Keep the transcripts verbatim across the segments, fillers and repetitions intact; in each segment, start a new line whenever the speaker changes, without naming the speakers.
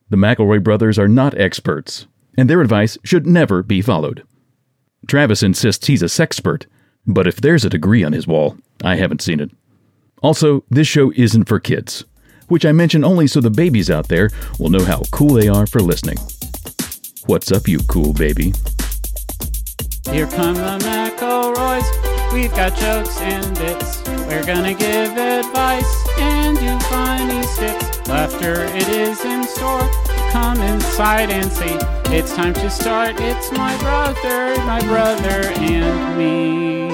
The McElroy brothers are not experts, and their advice should never be followed. Travis insists he's a sexpert, but if there's a degree on his wall, I haven't seen it. Also, this show isn't for kids, which I mention only so the babies out there will know how cool they are for listening. What's up, you cool baby?
Here come the McElroys. We've got jokes and bits. We're gonna give advice and do funny skits. Laughter, it is in store. Come inside and see. It's time to start. It's my brother, my brother, and me.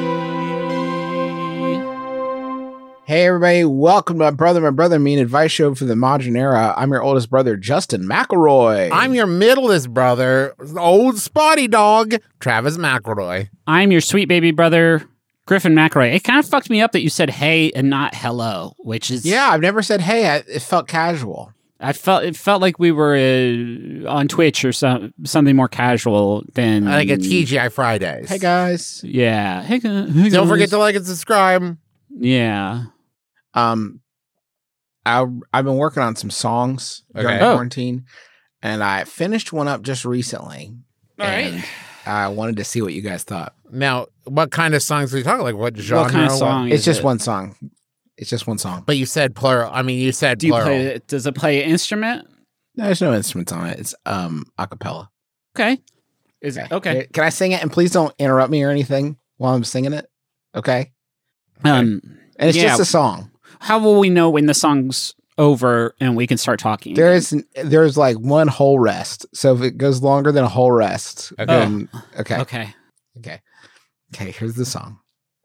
Hey everybody, welcome to My Brother, My Brother, Me, an advice show for the modern era. I'm your oldest brother, Justin McElroy.
I'm your middleest brother, old spotty dog, Travis McElroy.
I'm your sweet baby brother, Griffin McElroy. It kind of fucked me up that you said hey and not hello, which is...
Yeah, I've never said hey. I, it felt casual.
I felt it felt like we were uh, on Twitch or some, something more casual than...
Like a T G I Fridays.
Hey guys.
Yeah. Hey, gu- hey
Don't
guys.
forget to like and subscribe.
Yeah.
Um, I, I've been working on some songs during
Okay.
Oh.
quarantine, and I finished one up just recently.
All
and
right.
I wanted to see what you guys thought.
Now, what kind of songs are we talking? Like what genre?
What kind of song
It's
is
just
it?
one song. It's just one song.
But you said plural. I mean, you said
Do you
plural.
play it? Does it play an instrument?
No, there's no instruments on it. It's um a cappella.
Okay. Is it okay?
Can I sing it? And please don't interrupt me or anything while I'm singing it. Okay.
Um,
And it's
Yeah.
just a song.
how will we know when the song's over and we can start talking?
There is there's like one whole rest. So if it goes longer than a whole rest,
Okay.
then okay.
Okay.
Okay. Okay, here's the song.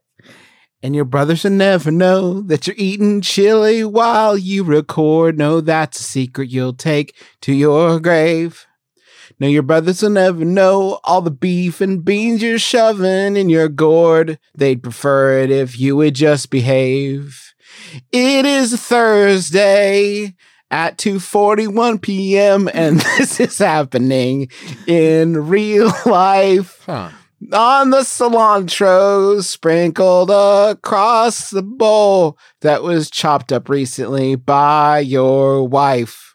And your brothers will never know that you're eating chili while you record. No, that's a secret you'll take to your grave. No, your brothers will never know all the beef and beans you're shoving in your gourd. They'd prefer it if you would just behave. It is a Thursday at two forty-one p.m. and this is happening in real life.
Huh.
On the cilantro sprinkled across the bowl that was chopped up recently by your wife.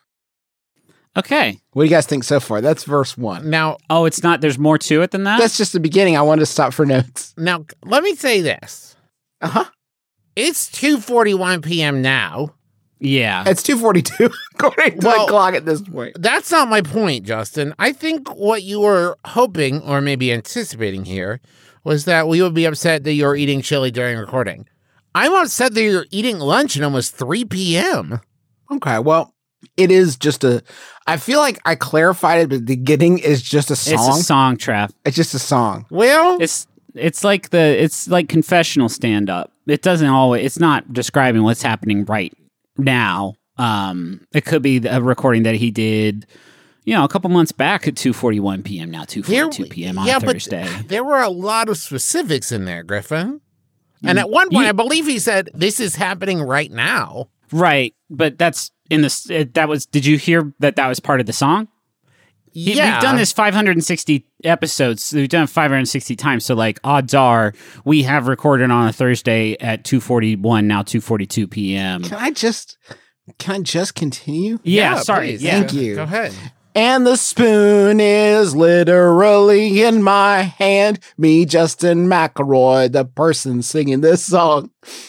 Okay.
What do you guys think so far? That's verse one.
Now,
Oh, it's not. There's more to it than that.
That's just the beginning. I wanted to stop for notes.
now, let me say this.
Uh-huh.
It's two forty-one p.m. now.
yeah.
It's two forty-two according to
Well-
the clock at this point.
That's not my point, Justin. I think what you were hoping or maybe anticipating here was that we would be upset that you're eating chili during recording. I'm upset that you're eating lunch at almost three p.m.
Okay, well, it is just a... I feel like I clarified it, but the beginning is just a song.
It's a song trap.
It's just a song.
Well,
It's it's like the it's like confessional stand up. It doesn't always. It's not describing what's happening right now. Um, it could be a recording that he did, you know, a couple months back at two forty-one p.m. Now two forty-two p.m. on
yeah,
Thursday.
But there were a lot of specifics in there, Griffin. And at one point,
Yeah.
I believe he said, "This is happening right now."
Right, but that's in this. It, that was. Did you hear that? That was part of the song. He-
Yeah,
We've done this five hundred sixty episodes. We've done it five hundred sixty times. So, like, odds are we have recorded on a Thursday at two forty-one, now two forty-two p.m.
Can I just... Can I just continue?
Yeah, sorry.
please.
Yeah.
Thank you.
Go ahead.
And the spoon is literally in my hand. Me, Justin McElroy, the person singing this song.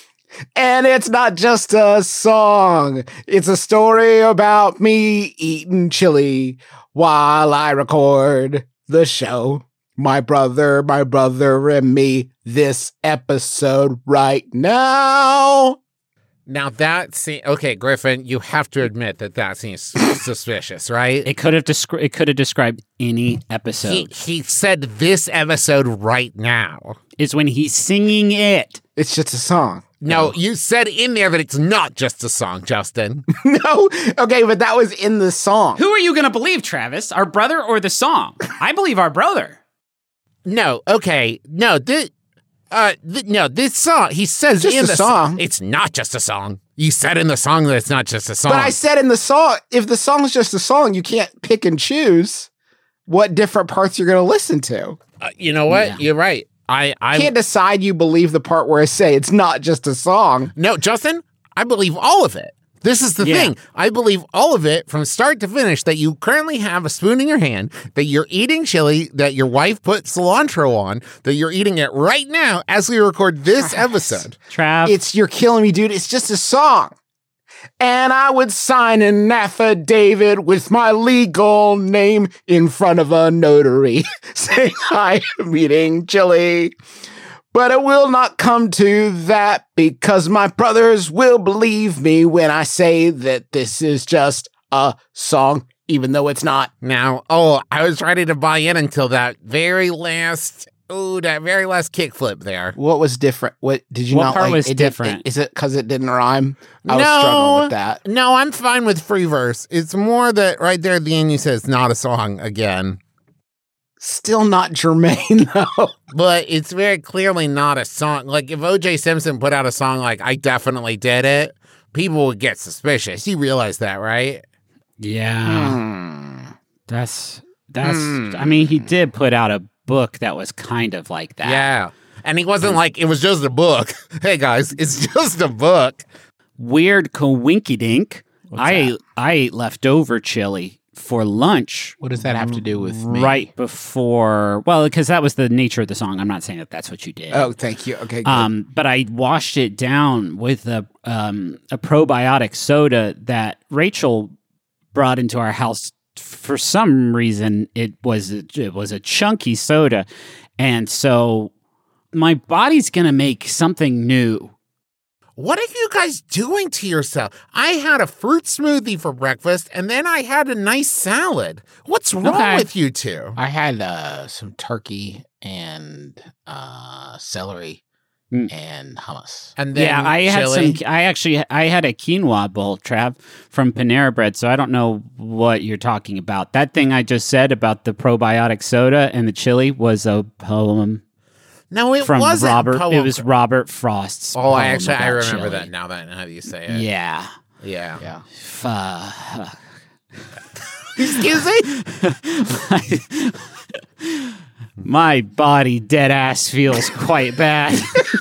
And it's not just a song. It's a story about me eating chili while I record the show. My brother, my brother, and me. This episode right now.
Now that seems okay, Griffin. You have to admit that that seems suspicious, right?
It could have descri- It could have described any
He
episode.
he said this episode right now.
Is when he's singing it.
It's just a song.
No, you said in there that it's not just a song, Justin.
No. Okay, but that was in the song.
Who are you going to believe, Travis? Our brother or the song? I believe our brother.
No, okay, no, this, uh, th- no, this song. He says
Just
in
a
the
song.
It's not just a song. You said in the song that it's not just a song.
But I said in the song, if the song's just a song, you can't pick and choose what different parts you're going to listen to.
Uh, you know what?
Yeah.
You're right. I, I
You can't decide you believe the part where I say it's not just a song.
no, Justin. I believe all of it. This is the
Yeah.
thing. I believe all of it from start to finish, that you currently have a spoon in your hand, that you're eating chili, that your wife put cilantro on, that you're eating it right now as we record this episode.
Trav,
It's You're Killing Me, dude. It's just a song. And I would sign an affidavit with my legal name in front of a notary saying I am eating chili. But it will not come to that because my brothers will believe me when I say that this is just a song, even though it's not.
Now, oh, I was ready to buy in until that very last, oh, that very last kickflip there.
What was different? What did you
What
not
part
like?
was
It did-
different?
Is it because it didn't rhyme? I was
No.
struggling with that.
No, I'm fine with free verse. It's more that right there at the end you said it's not a song again.
Still not germane though.
But it's very clearly not a song. Like, if O J Simpson put out a song like I Definitely Did It, people would get suspicious. You realize that, right?
yeah,
Hmm.
that's that's.
Hmm.
I mean, he did put out a book that was kind of like that.
Yeah. And he wasn't like, it was just a book. Hey, guys, it's just a book.
Weird coinkydink.
What's
I
that?
ate, I ate leftover chili for lunch
What does that have to do with me?
right before. Well, because that was the nature of the song. I'm not saying that that's what you did.
Oh, thank you. Okay. Good.
Um, but I washed it down with a um, a probiotic soda that Rachel brought into our house. For some reason, it was it was a chunky soda, and so my body's gonna make something new.
What are you guys doing to yourself? I had a fruit smoothie for breakfast, and then I had a nice salad. What's wrong
Okay.
with you two?
I had uh, some turkey and uh, celery
Mm.
and hummus.
And then
Yeah, I
chili.
had some. I actually I had a quinoa bowl, Trav, from Panera Bread. So I don't know what you're talking about. That thing I just said about the probiotic soda and the chili was a poem
No, it
from
wasn't.
Robert.
poem.
It was Robert Frost's.
Oh, I
poem
actually I
about
remember
chili.
that now that how you say it.
Yeah.
Yeah.
Yeah.
Fuck.
Excuse me?
My body dead ass feels quite bad.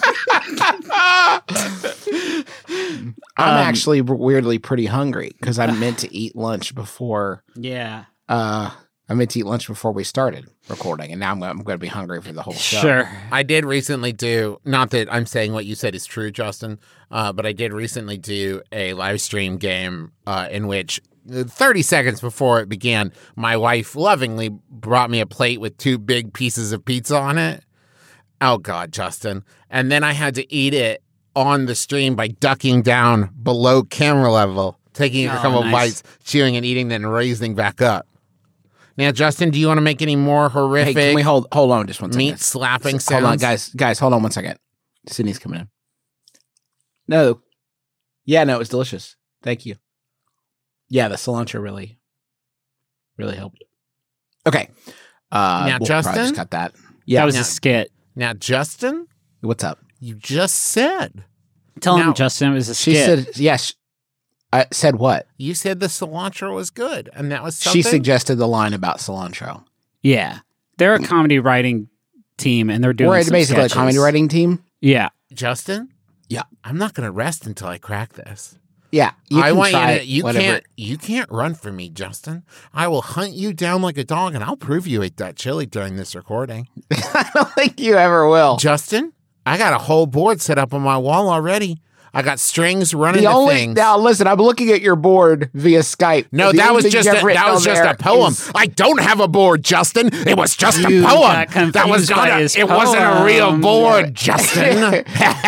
I'm
Um,
actually weirdly pretty hungry because I meant to eat lunch before.
Yeah.
Uh, I meant to eat lunch before we started recording, and now I'm, I'm going to be hungry for the whole show.
Sure.
I did recently do, not that I'm saying what you said is true, Justin, uh, but I did recently do a live stream game uh, in which thirty seconds before it began, my wife lovingly brought me a plate with two big pieces of pizza on it. Oh, God, Justin. And then I had to eat it on the stream by ducking down below camera level, taking a
Oh,
couple of
nice.
bites, chewing and eating, then raising back up. Now, Justin, do you want to make any more
Hey,
horrific
can we hold hold on just one second?
meat slapping sounds?
Hold on, guys. Guys, hold on one second. Sydney's coming in. No. Yeah, no, it was delicious. Thank you. Yeah, the cilantro really, really helped. Okay. Uh,
Now,
we'll probably
Justin?
just cut that. Yeah.
That was
now-
a skit.
Now, Justin,
What's up?
you just said
Tell
Now-
him, Justin, it was a
She
skit.
said yes. I said what?
you said the cilantro was good, and that was something.
She suggested the line about cilantro.
Yeah. They're a comedy writing team, and they're doing
We're
some
basically
sketches.
a comedy writing team.
Yeah.
Justin.
Yeah.
I'm not going to rest until I crack this.
Yeah, you
I
can
want
try
you to. You
whatever.
can't. You can't run from me, Justin. I will hunt you down like a dog, and I'll prove you ate that chili during this recording.
I don't think you ever will.
Justin, I got a whole board set up on my wall already. I got strings running
The
to
only
things.
now, listen. I'm looking at your board via Skype.
No,
The
that
only
was
thing
just
you
a,
have written
that was
on
just
there
a poem.
is-
I don't have a board, Justin. It was just
You
a
got
poem. That was
confused by
not a,
his
it wasn't a real
poem.
board, Justin.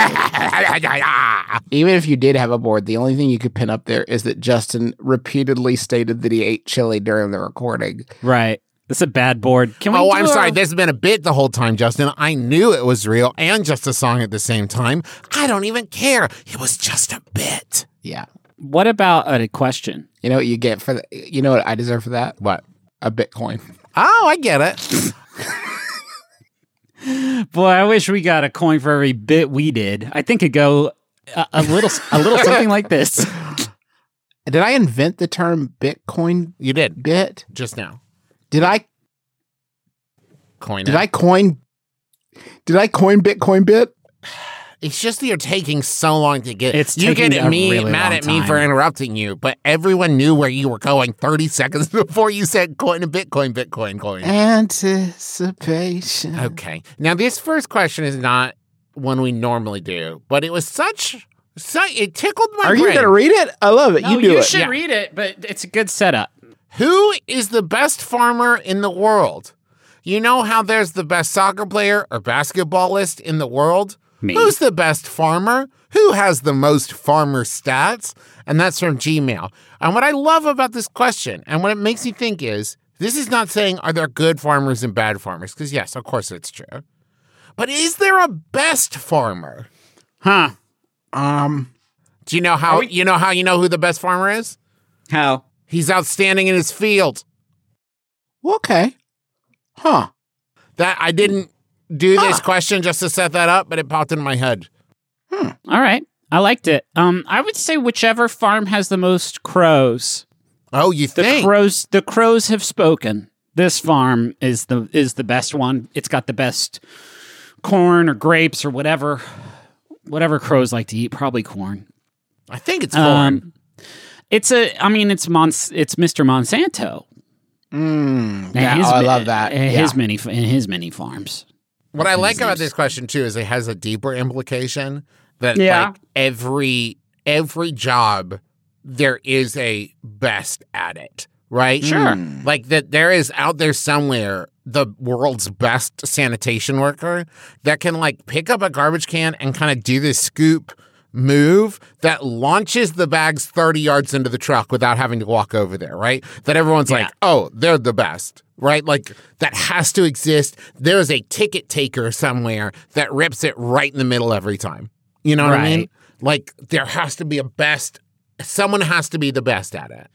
Even if you did have a board, the only thing you could pin up there is that Justin repeatedly stated that he ate chili during the recording.
Right. That's a bad board. Can we
Oh,
do
I'm
a-
sorry. This has been a bit the whole time, Justin. I knew it was real and just a song at the same time. I don't even care. It was just a bit.
Yeah,
What about a question?
you know what you get for the, you know what I deserve for that?
What?
A Bitcoin.
Oh, I get it.
Boy, I wish we got a coin for every bit we did. I think it'd go a, a little, a little something like this.
Did I invent the term Bitcoin
You did
bit?
just now.
Did I?
Coin
Did
it.
I coin? Did I coin Bitcoin bit?
It's just that you're taking so long to get.
It's
you
taking
get
a
me
really
mad
long
at me for
time.
interrupting you, but everyone knew where you were going thirty seconds before you said coin and Bitcoin, Bitcoin, coin.
Anticipation.
Okay. Now, this first question is not one we normally do, but it was such, such it tickled my
Are
brain.
you going to read it? I love it.
No,
you do
you
it.
should
Yeah.
read it, but it's a good setup.
Who is the best farmer in the world? You know how there's the best soccer player or basketballist in the world?
Me.
Who's the best farmer? Who has the most farmer stats? And that's from Gmail. And what I love about this question and what it makes me think is, this is not saying are there good farmers and bad farmers? Because yes, of course it's true. But is there a best farmer?
Huh.
Um,
Do you know how you know how you know who the best farmer is?
How?
He's outstanding in his field.
okay. Huh.
That I didn't do this
Huh.
question just to set that up, but it popped in my head.
All right. I liked it. Um, I would say whichever farm has the most crows.
Oh, you
The
think?
crows the crows have spoken. This farm is the is the best one. It's got the best corn or grapes or whatever whatever crows like to eat, probably corn.
I think it's corn.
Um, it's a I mean it's Mons it's Mister Monsanto.
Mm,
And
yeah,
his
oh, I
ma-
love that.
and
Yeah.
His many in his many farms.
What I like
his
about
name's-
this question too is it has a deeper implication that
Yeah.
like every every job there is a best at it, right?
Sure.
Like that there is out there somewhere the world's best sanitation worker that can like pick up a garbage can and kind of do this scoop move that launches the bags thirty yards into the truck without having to walk over there, right? That everyone's
Yeah.
like, oh, they're the best, right? Like that has to exist. There is a ticket taker somewhere that rips it right in the middle every time. You know what I mean?
Right.
Like there has to be a best, someone has to be the best at it.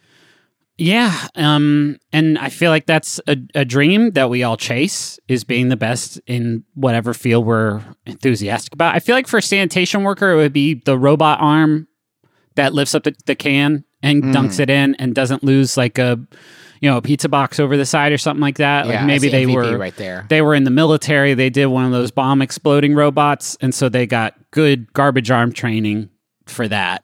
Yeah, um, and I feel like that's a, a dream that we all chase, is being the best in whatever field we're enthusiastic about. I feel like for a sanitation worker, it would be the robot arm that lifts up the, the can and
Mm.
dunks it in and doesn't lose like a, you know, a pizza box over the side or something like that.
Yeah,
like maybe
that's the
they
M V P
were
right there.
they were in the military. They did one of those bomb exploding robots, and so they got good garbage arm training for that.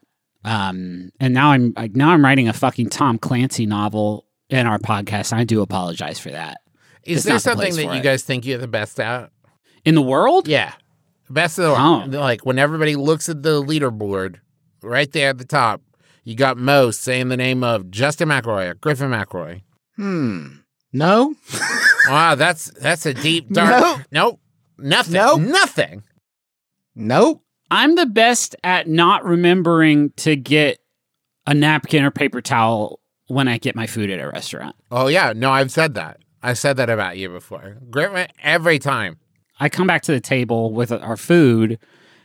Um, and now I'm like, now I'm writing a fucking Tom Clancy novel in our podcast. And I do apologize for that.
Is
It's
there
not the
something
place
that
for
you
it.
guys think you're the best at?
In the world?
Yeah. Best of the
Oh.
like when everybody looks at the leaderboard, right there at the top, you got Mo saying the name of Justin McElroy or Griffin McElroy.
Hmm. No?
Wow, that's that's a deep dark.
Nope.
Nope. Nothing.
Nope.
Nothing.
Nope.
I'm the best at not remembering to get a napkin or paper towel when I get my food at a restaurant.
Oh yeah, no, I've said that. I said that about you before. Griffin every time.
I come back to the table with our food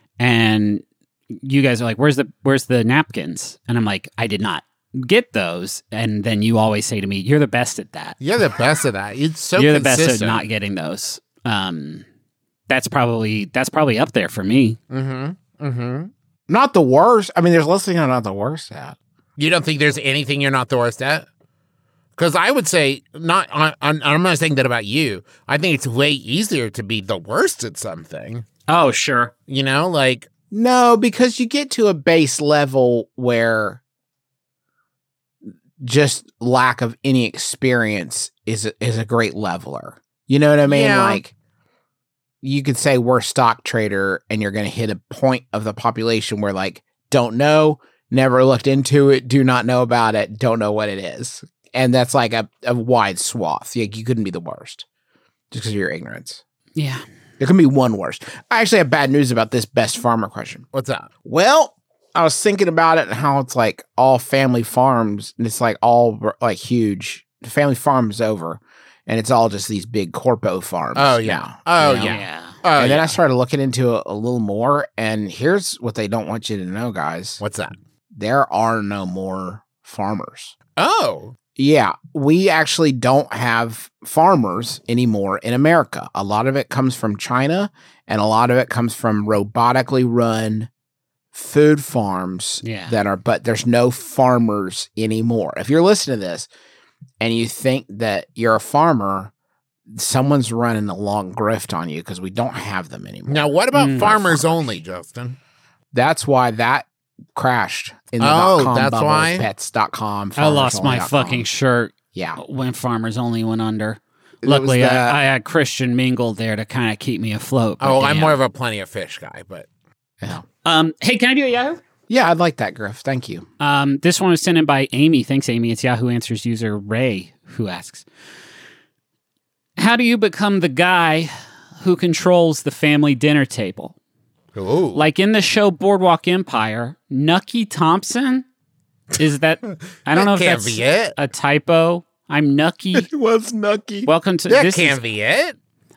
and you guys are like, where's the where's the napkins? And I'm like, I did not get those. And then you always say to me, you're the best at that.
You're the best at that. It's so
you're the
consistent.
best at not getting those. Um, that's probably that's probably up there for me.
Mm-hmm. Mm-hmm.
Not the worst. I mean, there's listening I'm not the worst at.
You don't think there's anything you're not the worst at? Because I would say, not. I, I'm, I'm not saying that about you. I think it's way easier to be the worst at something.
Oh, sure.
You know, like,
No, because you get to a base level where just lack of any experience is a, is a great leveler. You know what I mean?
Yeah.
Like you could say we're a stock trader and you're going to hit a point of the population where like don't know, never looked into it, do not know about it, don't know what it is. And that's like a, a wide swath. Like you couldn't be the worst just because of your ignorance.
Yeah.
There can be one worst. I actually have bad news about this best farmer question.
what's up?
Well, I was thinking about it and how it's like all family farms and it's like all like huge. The family farm's over and it's all just these big corpo farms.
Oh, yeah.
now,
Oh,
you know?
Yeah.
Oh,
and then
yeah.
I started looking into it a little more. And here's what they don't want you to know, guys.
What's that?
There are no more farmers.
Oh,
Yeah, we actually don't have farmers anymore in America. A lot of it comes from China and a lot of it comes from robotically run food farms
Yeah.
that are, but there's no farmers anymore. If you're listening to this and you think that you're a farmer, someone's running a long grift on you because we don't have them anymore.
Now, what about
Mm.
farmers only, Justin?
That's why that crashed in the
Oh,
.com
that's
bubble,
why?
pets dot com.
I lost my
farmers only dot com.
fucking shirt
Yeah.
when Farmers Only went under.
It
Luckily,
was the-
I, I had Christian Mingle there to kind of keep me afloat. but
Oh, I'm
damn.
more of a plenty of fish guy, but
Yeah.
Um, hey, can I do a Yahoo?
Yeah, I'd like that, Griff. Thank you.
Um, this one was sent in by Amy. Thanks, Amy. It's Yahoo Answers user Ray who asks, how do you become the guy who controls the family dinner table?
ooh.
Like in the show Boardwalk Empire, Nucky Thompson? Is that, I don't know if
can't
that's
be it.
a typo. I'm Nucky.
It was Nucky.
Welcome to
That
this
can't
is,
be it.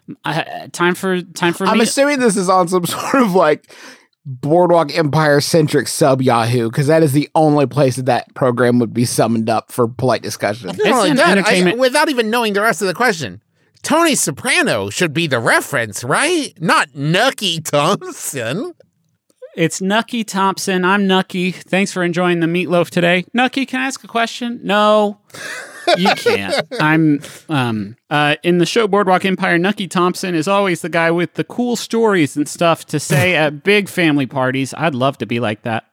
uh, time for time for
I'm
me.
assuming this is on some sort of like Boardwalk Empire centric sub Yahoo, because that is the only place that that program would be summoned up for polite discussion.
Not only
an
that, I-
entertainment-
without even knowing the rest of the question, Tony Soprano should be the reference, right? Not Nucky Thompson.
It's Nucky Thompson. I'm Nucky. Thanks for enjoying the meatloaf today. Nucky, can I ask a question? No, you can't. I'm um uh in the show Boardwalk Empire. Nucky Thompson is always the guy with the cool stories and stuff to say at big family parties. I'd love to be like that.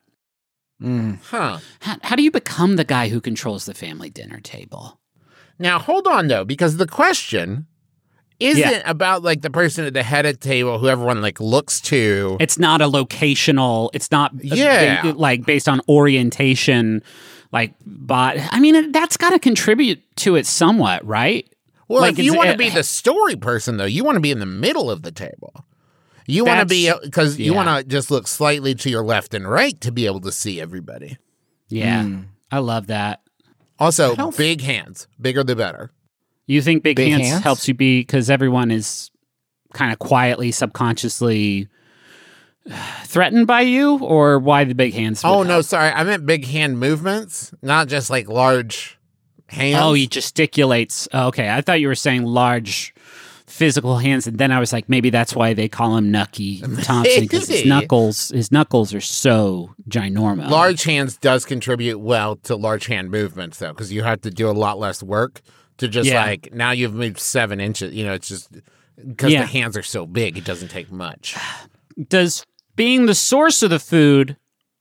Mm.
Huh.
How, how do you become the guy who controls the family dinner table?
Now, hold on, though, because the question isn't
Yeah.
about, like, the person at the head of the table who everyone, like, looks to.
It's not a locational. It's not uh,
Yeah.
ba- like based on orientation. Like, but I mean, that's got to contribute to it somewhat, right?
Well,
like,
if you
it's-
want to
uh,
be the story person, though, you want to be in the middle of the table. You want to be,
That's-
because you
yeah.
want to just look slightly to your left and right to be able to see everybody.
Yeah,
Mm.
I love that.
Also,
I don't f-
big hands. Bigger the better.
You think big,
Big
hands,
hands?
helps you be because everyone is kind of quietly, subconsciously threatened by you, or why the big hands? would
Oh, no,
help?
sorry. I meant big hand movements, not just, like, large hands.
Oh, he gesticulates. Oh, okay, I thought you were saying large physical hands, and then I was like, maybe that's why they call him Nucky Thompson because his
Maybe.
knuckles, his knuckles are so ginormous.
Large hands does contribute well to large hand movements, though, because you have to do a lot less work to just
Yeah.
like now you've moved seven inches. You know, it's just because
Yeah.
the hands are so big, it doesn't take much.
Does being the source of the food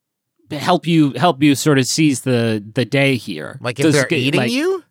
help you help you sort of seize the the day here?
Like if
Does
they're
get-
eating
like-
you,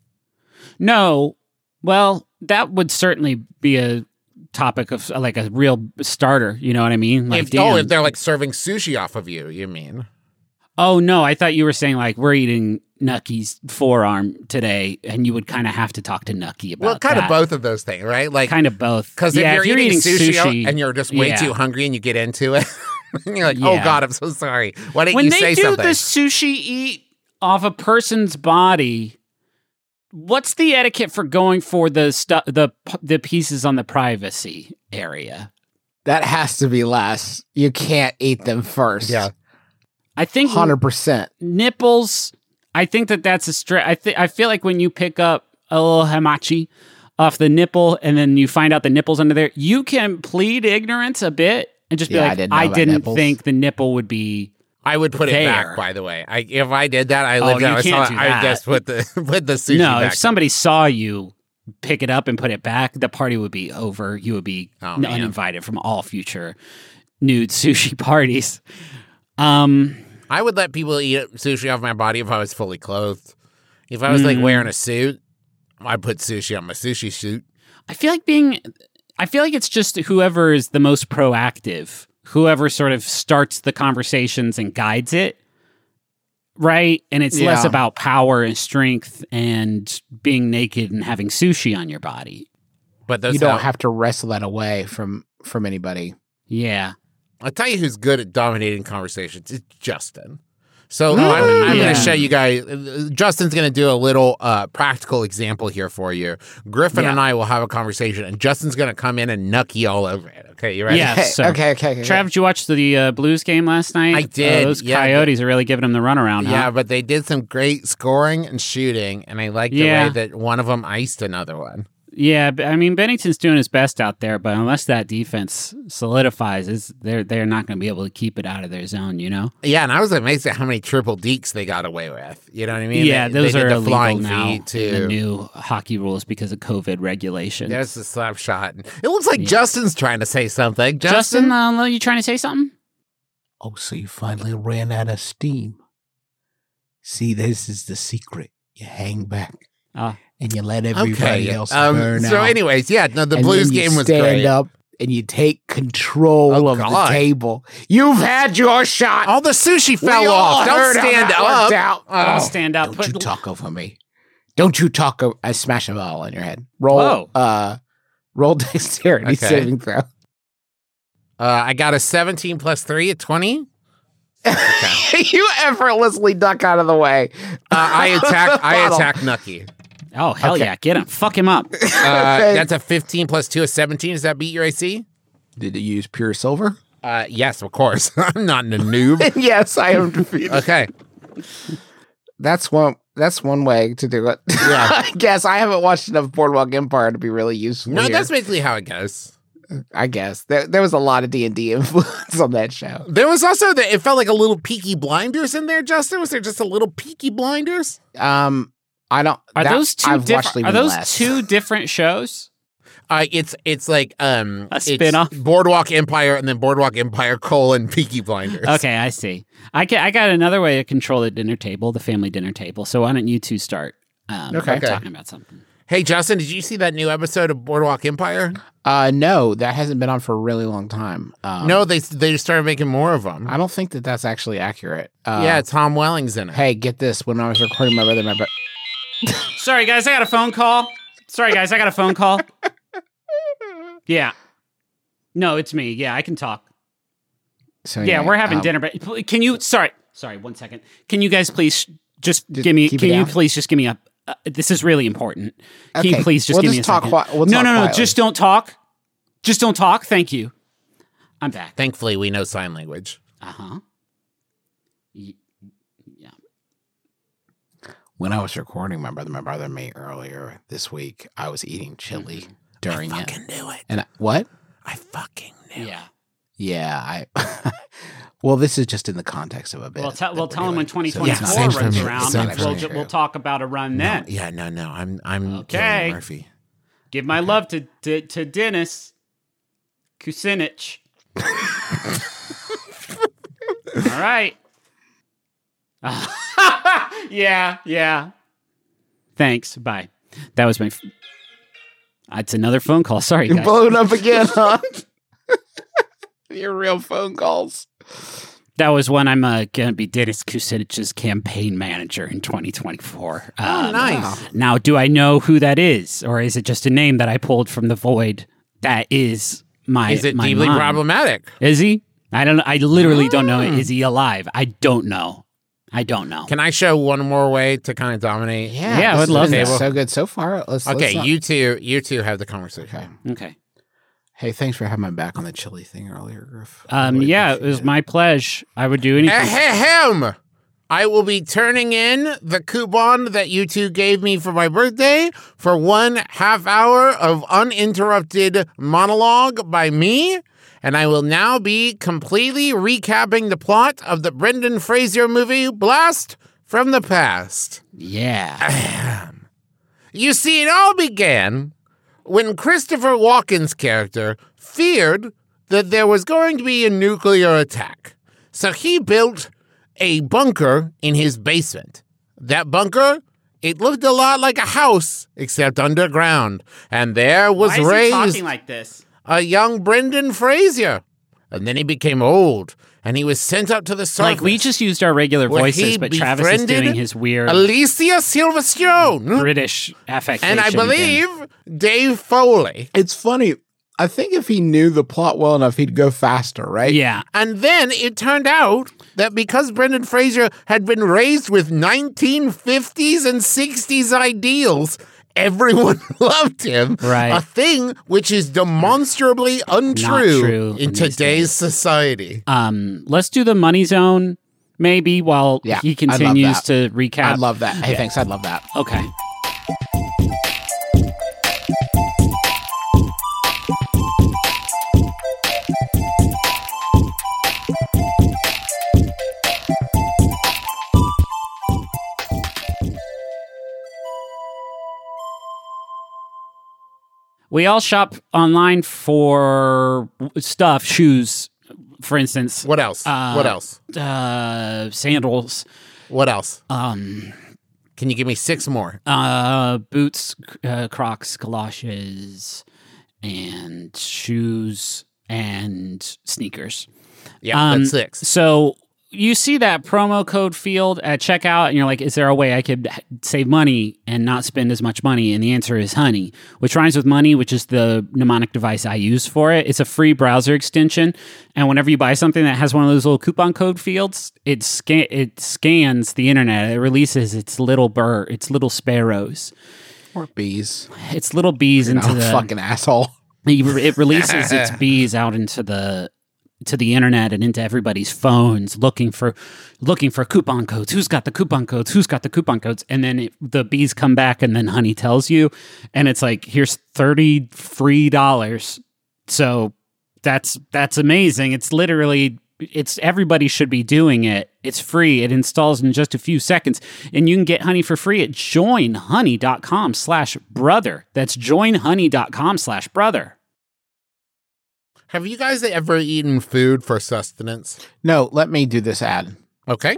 No. Well, that would certainly be a topic of like a real starter. You know what I mean? Like,
if, oh,
damn.
if they're like serving sushi off of you, you mean?
Oh no, I thought you were saying like we're eating Nucky's forearm today, and you would kind of have to talk to Nucky about
Well, kind
that.
of both of those things, right? Like
Kind of both.
because
yeah,
if, you're
eating
eating, sushi, and you're just way
yeah.
too hungry and you get into it, and you're like, oh
Yeah.
god, I'm so sorry. Why didn't
when
you
they
say
do
something?
the sushi eat off a person's body, what's the etiquette for going for the stu- the the pieces on the privacy area?
That has to be last. You can't eat them first.
Yeah.
I think
one hundred percent.
nipples. I think that that's a straight. I think I feel like when you pick up a little hamachi off the nipple and then you find out the nipple's under there, you can plead ignorance a bit and just be
Yeah, I
like,
didn't know
I
about
didn't
nipples."
think the nipple would be.
I would put it
there.
back. By the way, I, if I did that, I lived
you
out. I,
can't
saw,
do
I
that.
just put the put the sushi.
No,
back
if somebody saw you pick it up and put it back, the party would be over. You would be
Oh,
n-
man.
uninvited from all future nude sushi parties. Um,
I would let people eat sushi off my body if I was fully clothed. If I was like
Mm.
wearing a suit, I'd put sushi on my sushi suit.
I feel like being, I feel like it's just whoever is the most proactive, whoever sort of starts the conversations and guides it, right? And it's less
Yeah.
about power and strength and being naked and having sushi on your body.
But those
You don't
how-
have to wrestle that away from from anybody.
Yeah.
I'll tell you who's good at dominating conversations. It's Justin. So
Mm.
I'm, I'm
Yeah.
going to show you guys. uh, Justin's going to do a little uh, practical example here for you. Griffin
Yeah.
and I will have a conversation, and Justin's going to come in and nucky all over it. Okay, you ready?
Yeah.
Okay,
so-
okay, okay, okay.
Trav, did you watch the uh, Blues game last night?
I did,
Uh, those
yeah,
Coyotes are really giving them the runaround, huh?
Yeah, but they did some great scoring and shooting, and I like the
Yeah.
way that one of them iced another one.
Yeah, but, I mean, Bennington's doing his best out there, but unless that defense solidifies, is they're they're not going to be able to keep it out of their zone, you know?
Yeah, and I was amazed at how many triple dekes they got away with. You know what I mean?
Yeah,
they,
those
they
are
did the
illegal
flying
now
V
in
too.
the new hockey rules because of COVID regulations.
There's the slap shot. It looks like
Yeah.
Justin's trying to say something.
Justin,
Justin,
uh, you trying to say something?
Oh, so you finally ran out of steam. See, this is the secret. You hang back
Uh,
and you let everybody
okay.
else
Um,
burn
so,
out.
anyways, yeah, no, the
And
Blues
then you
game was
stand
great.
up and you take control
Oh,
of
God.
the table. You've had your shot.
All the sushi
We
fell
all
off. Don't
heard how
stand
that
up.
worked out.
I'll
Oh,
stand up.
Don't
Put-
you talk over me. Don't you talk over. I smash a ball on your head. Roll.
Whoa.
Uh, roll dexterity
Okay.
saving throw.
Uh, I got a seventeen plus three at twenty.
You effortlessly duck out of the way.
Uh, I attack. I
Bottle.
attack Nucky.
oh, hell
Okay.
yeah. Get him. Fuck him up.
Uh,
Okay.
That's a fifteen plus two, a seventeen. Does that beat your A C?
Did you use pure silver?
Uh, yes, of course. I'm not a noob.
Yes, I am defeated.
Okay.
That's one. That's one way to do it.
Yeah.
I guess I haven't watched enough Boardwalk Empire to be really useful.
No,
here.
that's basically how it goes.
I guess there, there was a lot of D and D influence on that show.
There was also that it felt like a little Peaky Blinders in there, Justin. Was there just a little Peaky Blinders?
Um, I don't.
Are
that-
those 2
I've watched
different?
even
Are those
less.
two different shows?
Uh, it's it's like um,
A
it's
spin-off?
Boardwalk Empire and then Boardwalk Empire colon Peaky Blinders.
Okay, I see. I ca I got another way to control the dinner table, the family dinner table. So why don't you two start? Um,
Okay.
Okay.
talking about something.
Hey, Justin, did you see that new episode of Boardwalk Empire?
Uh, no, that hasn't been on for a really long time. Um,
no, they they just started making more of them.
I don't think that that's actually accurate. Uh,
yeah, Tom Welling's in it.
Hey, get this. When I was recording my brother, my brother.
Sorry, guys, I got a phone call. Sorry, guys, I got a phone call. Yeah. No, it's me. Yeah, I can talk.
So
Yeah,
anyway,
we're having
um,
dinner. But pl- can you? Sorry, sorry. One second. Can you guys please just,
Just
give me?
keep
Can
it
you
down?
please just give me a? Uh, this is really important. Can you
Okay,
please just
we'll
give
just
me a
talk
second?
qui- we'll
no,
talk
no, no.
quietly.
Just don't talk. Just don't talk. Thank you. I'm back.
Thankfully, we know sign language.
Uh huh. Yeah.
When I was recording my brother, my brother, and me earlier this week, I was eating chili during it.
Fucking knew it.
And I, what?
I fucking knew.
Yeah.
Yeah, I. Well, this is just in the context of a bit.
Well, tell,
that
well,
we're
tell him
doing.
when
So
twenty
it's
twenty-four
not
same
actually
for
runs
me.
true.
around.
It's
Same
not
for
We'll,
actually
ju-
true.
we'll talk about a run
No,
then.
yeah, no, no. I'm I'm
Okay.
Killian Murphy.
Give my love to to, to Dennis Kucinich. All right. yeah, yeah. Thanks. Bye. That was my. F- it's another phone call. Sorry,
You're
guys.
blown up again, huh? Your real phone calls.
That was when I'm uh, going to be Dennis Kucinich's campaign manager in twenty twenty-four.
Oh,
Um,
nice.
Now, do I know who that is, or is it just a name that I pulled from the void? That is my.
Is it
my
deeply
mind.
problematic?
Is he? I don't. I literally don't know.
Mm.
Is he alive? I don't know. I don't know.
Can I show one more way to kind of dominate?
Yeah,
Yeah, I
this
would love
is
that.
So good so far. Let's,
Okay,
let's not-
you two, you two have the conversation.
Okay.
okay.
Hey, thanks for having my back on the chili thing earlier, Griff. I
Um.
really
Yeah, it
appreciate
was my pleasure. I would do anything.
Ahem. I will be turning in the coupon that you two gave me for my birthday for one half hour of uninterrupted monologue by me. And I will now be completely recapping the plot of the Brendan Fraser movie Blast from the Past.
Yeah.
You see, it all began when Christopher Walken's character feared that there was going to be a nuclear attack. So he built a bunker in his basement. That bunker, it looked a lot like a house, except underground. And there was
Why is he
raised
talking like this?
a young Brendan Fraser. And then he became old, and he was sent up to the surface.
Like we just used our regular
where
voices,
he
but Travis is
befriended
doing his weird
Alicia Silverstone.
British affectation.
And I
again.
believe Dave Foley.
It's funny. I think if he knew the plot well enough, he'd go faster, right?
Yeah.
And then it turned out that because Brendan Fraser had been raised with nineteen fifties and sixties ideals, everyone loved him.
Right.
A thing which is demonstrably untrue
true
in
in these
today's
days.
society.
Um. Let's do the money zone, maybe, while
Yeah,
he
I'd love
continues
that.
to recap.
I'd love that. Hey, thanks. I'd love that.
Okay. We all shop online for stuff, shoes, for instance.
What else?
Uh,
what else?
Uh, sandals.
What else?
Um,
Can you give me six more?
uh, boots, uh, Crocs, galoshes, and shoes and sneakers.
Yeah,
Um,
that's six.
So you see that promo code field at checkout, and you're like, is there a way I could save money and not spend as much money? And the answer is Honey, which rhymes with money, which is the mnemonic device I use for it. It's a free browser extension. And whenever you buy something that has one of those little coupon code fields, it, scan- it scans the internet. It releases its little bird, its little sparrows.
Or bees.
It's little bees
You're
into
not a
the...
fucking asshole.
It releases its bees out into the... to the internet and into everybody's phones looking for looking for coupon codes. Who's got the coupon codes? Who's got the coupon codes? And then it, the bees come back and then Honey tells you, and it's like, here's thirty free dollars. So that's that's amazing. It's literally it's everybody should be doing it. It's free. It installs in just a few seconds, and you can get Honey for free at joinhoney.com slash brother. That's joinhoney.com slash brother.
Have you guys ever eaten food for sustenance?
No, let me do this ad.
Okay.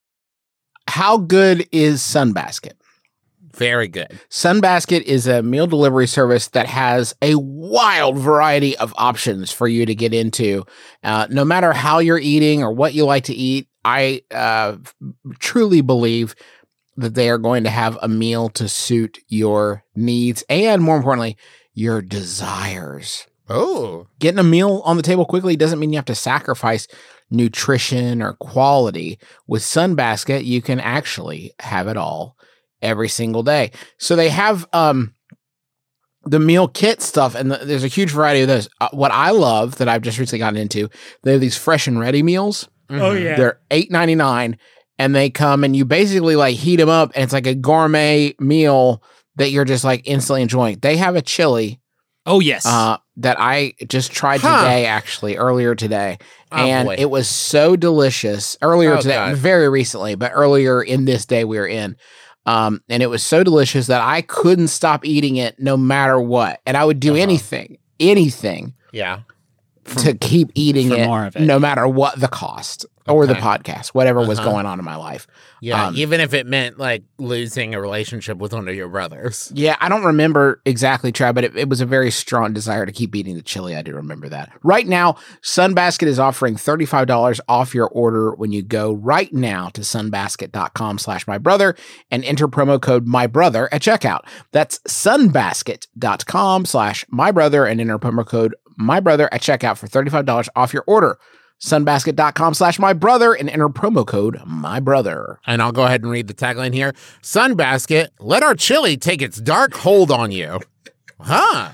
How good is Sunbasket?
Very good.
Sunbasket is a meal delivery service that has a wild variety of options for you to get into. Uh, no matter how you're eating or what you like to eat, I uh, truly believe that they are going to have a meal to suit your needs and, more importantly, your desires.
Oh.
Getting a meal on the table quickly doesn't mean you have to sacrifice nutrition or quality. With Sunbasket, you can actually have it all every single day. So they have um, the meal kit stuff, and the, there's a huge variety of those. Uh, what I love that I've just recently gotten into, they have these fresh and ready meals.
Oh, yeah.
They're eight ninety-nine, and they come and you basically like heat them up, and it's like a gourmet meal that you're just like instantly enjoying. They have a chili.
Oh, yes.
Uh, that I just tried
Huh.
today, actually, earlier today.
Oh,
and
boy.
it was so delicious. Earlier
Oh,
today,
God.
very recently, but earlier in this day we were in. Um, and it was so delicious that I couldn't stop eating it no matter what. And I would do
Uh-huh.
anything, anything
Yeah.
to keep eating
for
it,
more of it.
no matter what the cost or the
Okay.
podcast, whatever was
Uh-huh.
going on in my life.
Yeah.
Um,
Even if it meant like losing a relationship with one of your brothers.
Yeah, I don't remember exactly, Trav, but it, it was a very strong desire to keep eating the chili. I do remember that. Right now, Sunbasket is offering thirty-five dollars off your order when you go right now to sunbasket.com slash my brother and enter promo code my brother at checkout. That's sunbasket.com slash my brother and enter promo code my brother at checkout for thirty-five dollars off your order. Sunbasket.com slash my brother and enter promo code my brother.
And I'll go ahead and read the tagline here. Sunbasket, let our chili take its dark hold on you. Huh.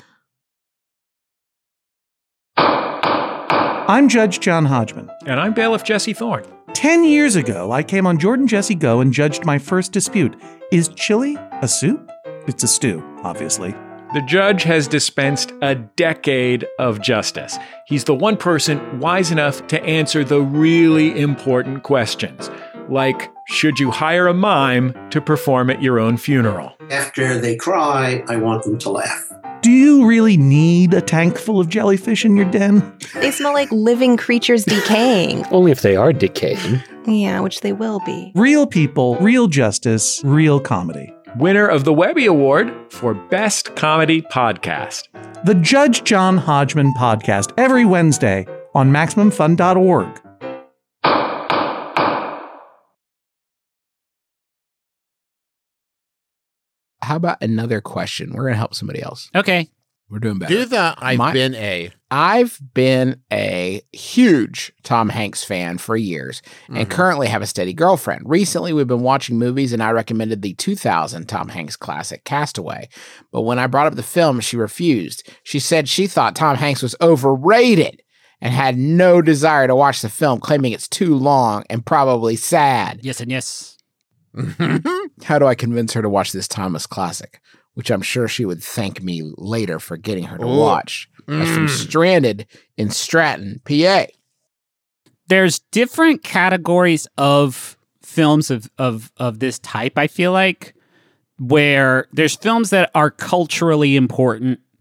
I'm Judge John Hodgman.
And I'm Bailiff Jesse Thorne.
Ten years ago, I came on Jordan Jesse Go and judged my first dispute. Is chili a soup? It's a stew, obviously.
The judge has dispensed a decade of justice. He's the one person wise enough to answer the really important questions, like, should you hire a mime to perform at your own funeral?
After they cry, I want them to laugh.
Do you really need a tank full of jellyfish in your den?
They smell like living creatures decaying.
Only if they are decaying.
Yeah, which they will be.
Real people, real justice, real comedy.
Winner of the Webby Award for Best Comedy Podcast.
The Judge John Hodgman Podcast, every Wednesday on Maximum Fun dot org.
How about another question? We're going to help somebody else.
Okay.
We're doing better.
Do the I've
My-
been a.
I've been a huge Tom Hanks fan for years and
Mhm.
currently have a steady girlfriend. Recently, we've been watching movies and I recommended the two thousand Tom Hanks classic Castaway. But when I brought up the film, she refused. She said she thought Tom Hanks was overrated and had no desire to watch the film, claiming it's too long and probably sad.
Yes and yes.
How do I convince her to watch this timeless classic? Which I'm sure she would thank me later for getting her to
Ooh.
watch. That's from
Mm.
Stranded in Stratton, P A.
There's different categories of films of, of, of this type, I feel like, where there's films that are culturally important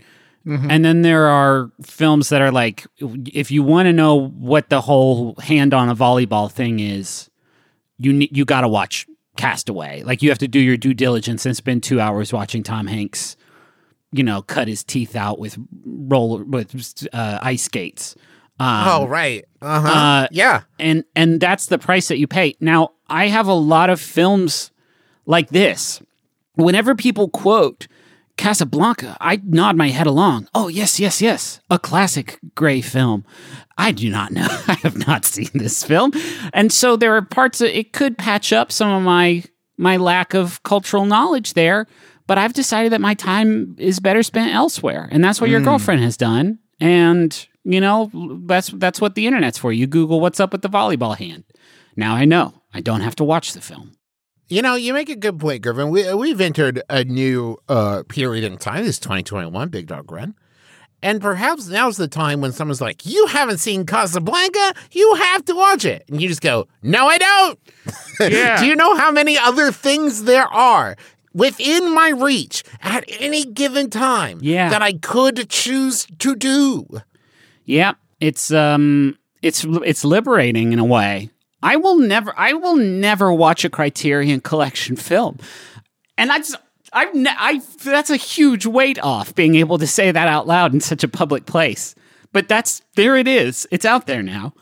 Mhm.
And then there are films that are like, if you want to know what the whole hand on a volleyball thing is, you ne- you got to watch Castaway. Like, you have to do your due diligence and spend two hours watching Tom Hanks, you know, cut his teeth out with roller with uh, ice skates. Um,
oh, right. Uh-huh.
uh,
yeah.
and and that's the price that you pay. Now, I have a lot of films like this. Whenever people quote Casablanca, I nod my head along. Oh, yes, yes, yes. A classic gray film. I do not know. I have not seen this film. And so there are parts that it could patch up some of my my lack of cultural knowledge there, but I've decided that my time is better spent elsewhere. And that's what your girlfriend has done. And, you know, that's that's what the internet's for. You Google what's up with the volleyball hand. Now I know. I don't have to watch the film.
You know, you make a good point, Griffin. We, we've entered a new uh, period in time. This is twenty twenty-one, Big Dog Run. And perhaps now's the time when someone's like, you haven't seen Casablanca? You have to watch it. And you just go, no, I don't.
Yeah.
Do you know how many other things there are within my reach at any given time
Yeah.
that I could choose to do?
Yeah, it's um it's it's liberating in a way. I will never I will never watch a Criterion Collection film. And I just I've ne- I that's a huge weight off, being able to say that out loud in such a public place. But that's there it is. It's out there now.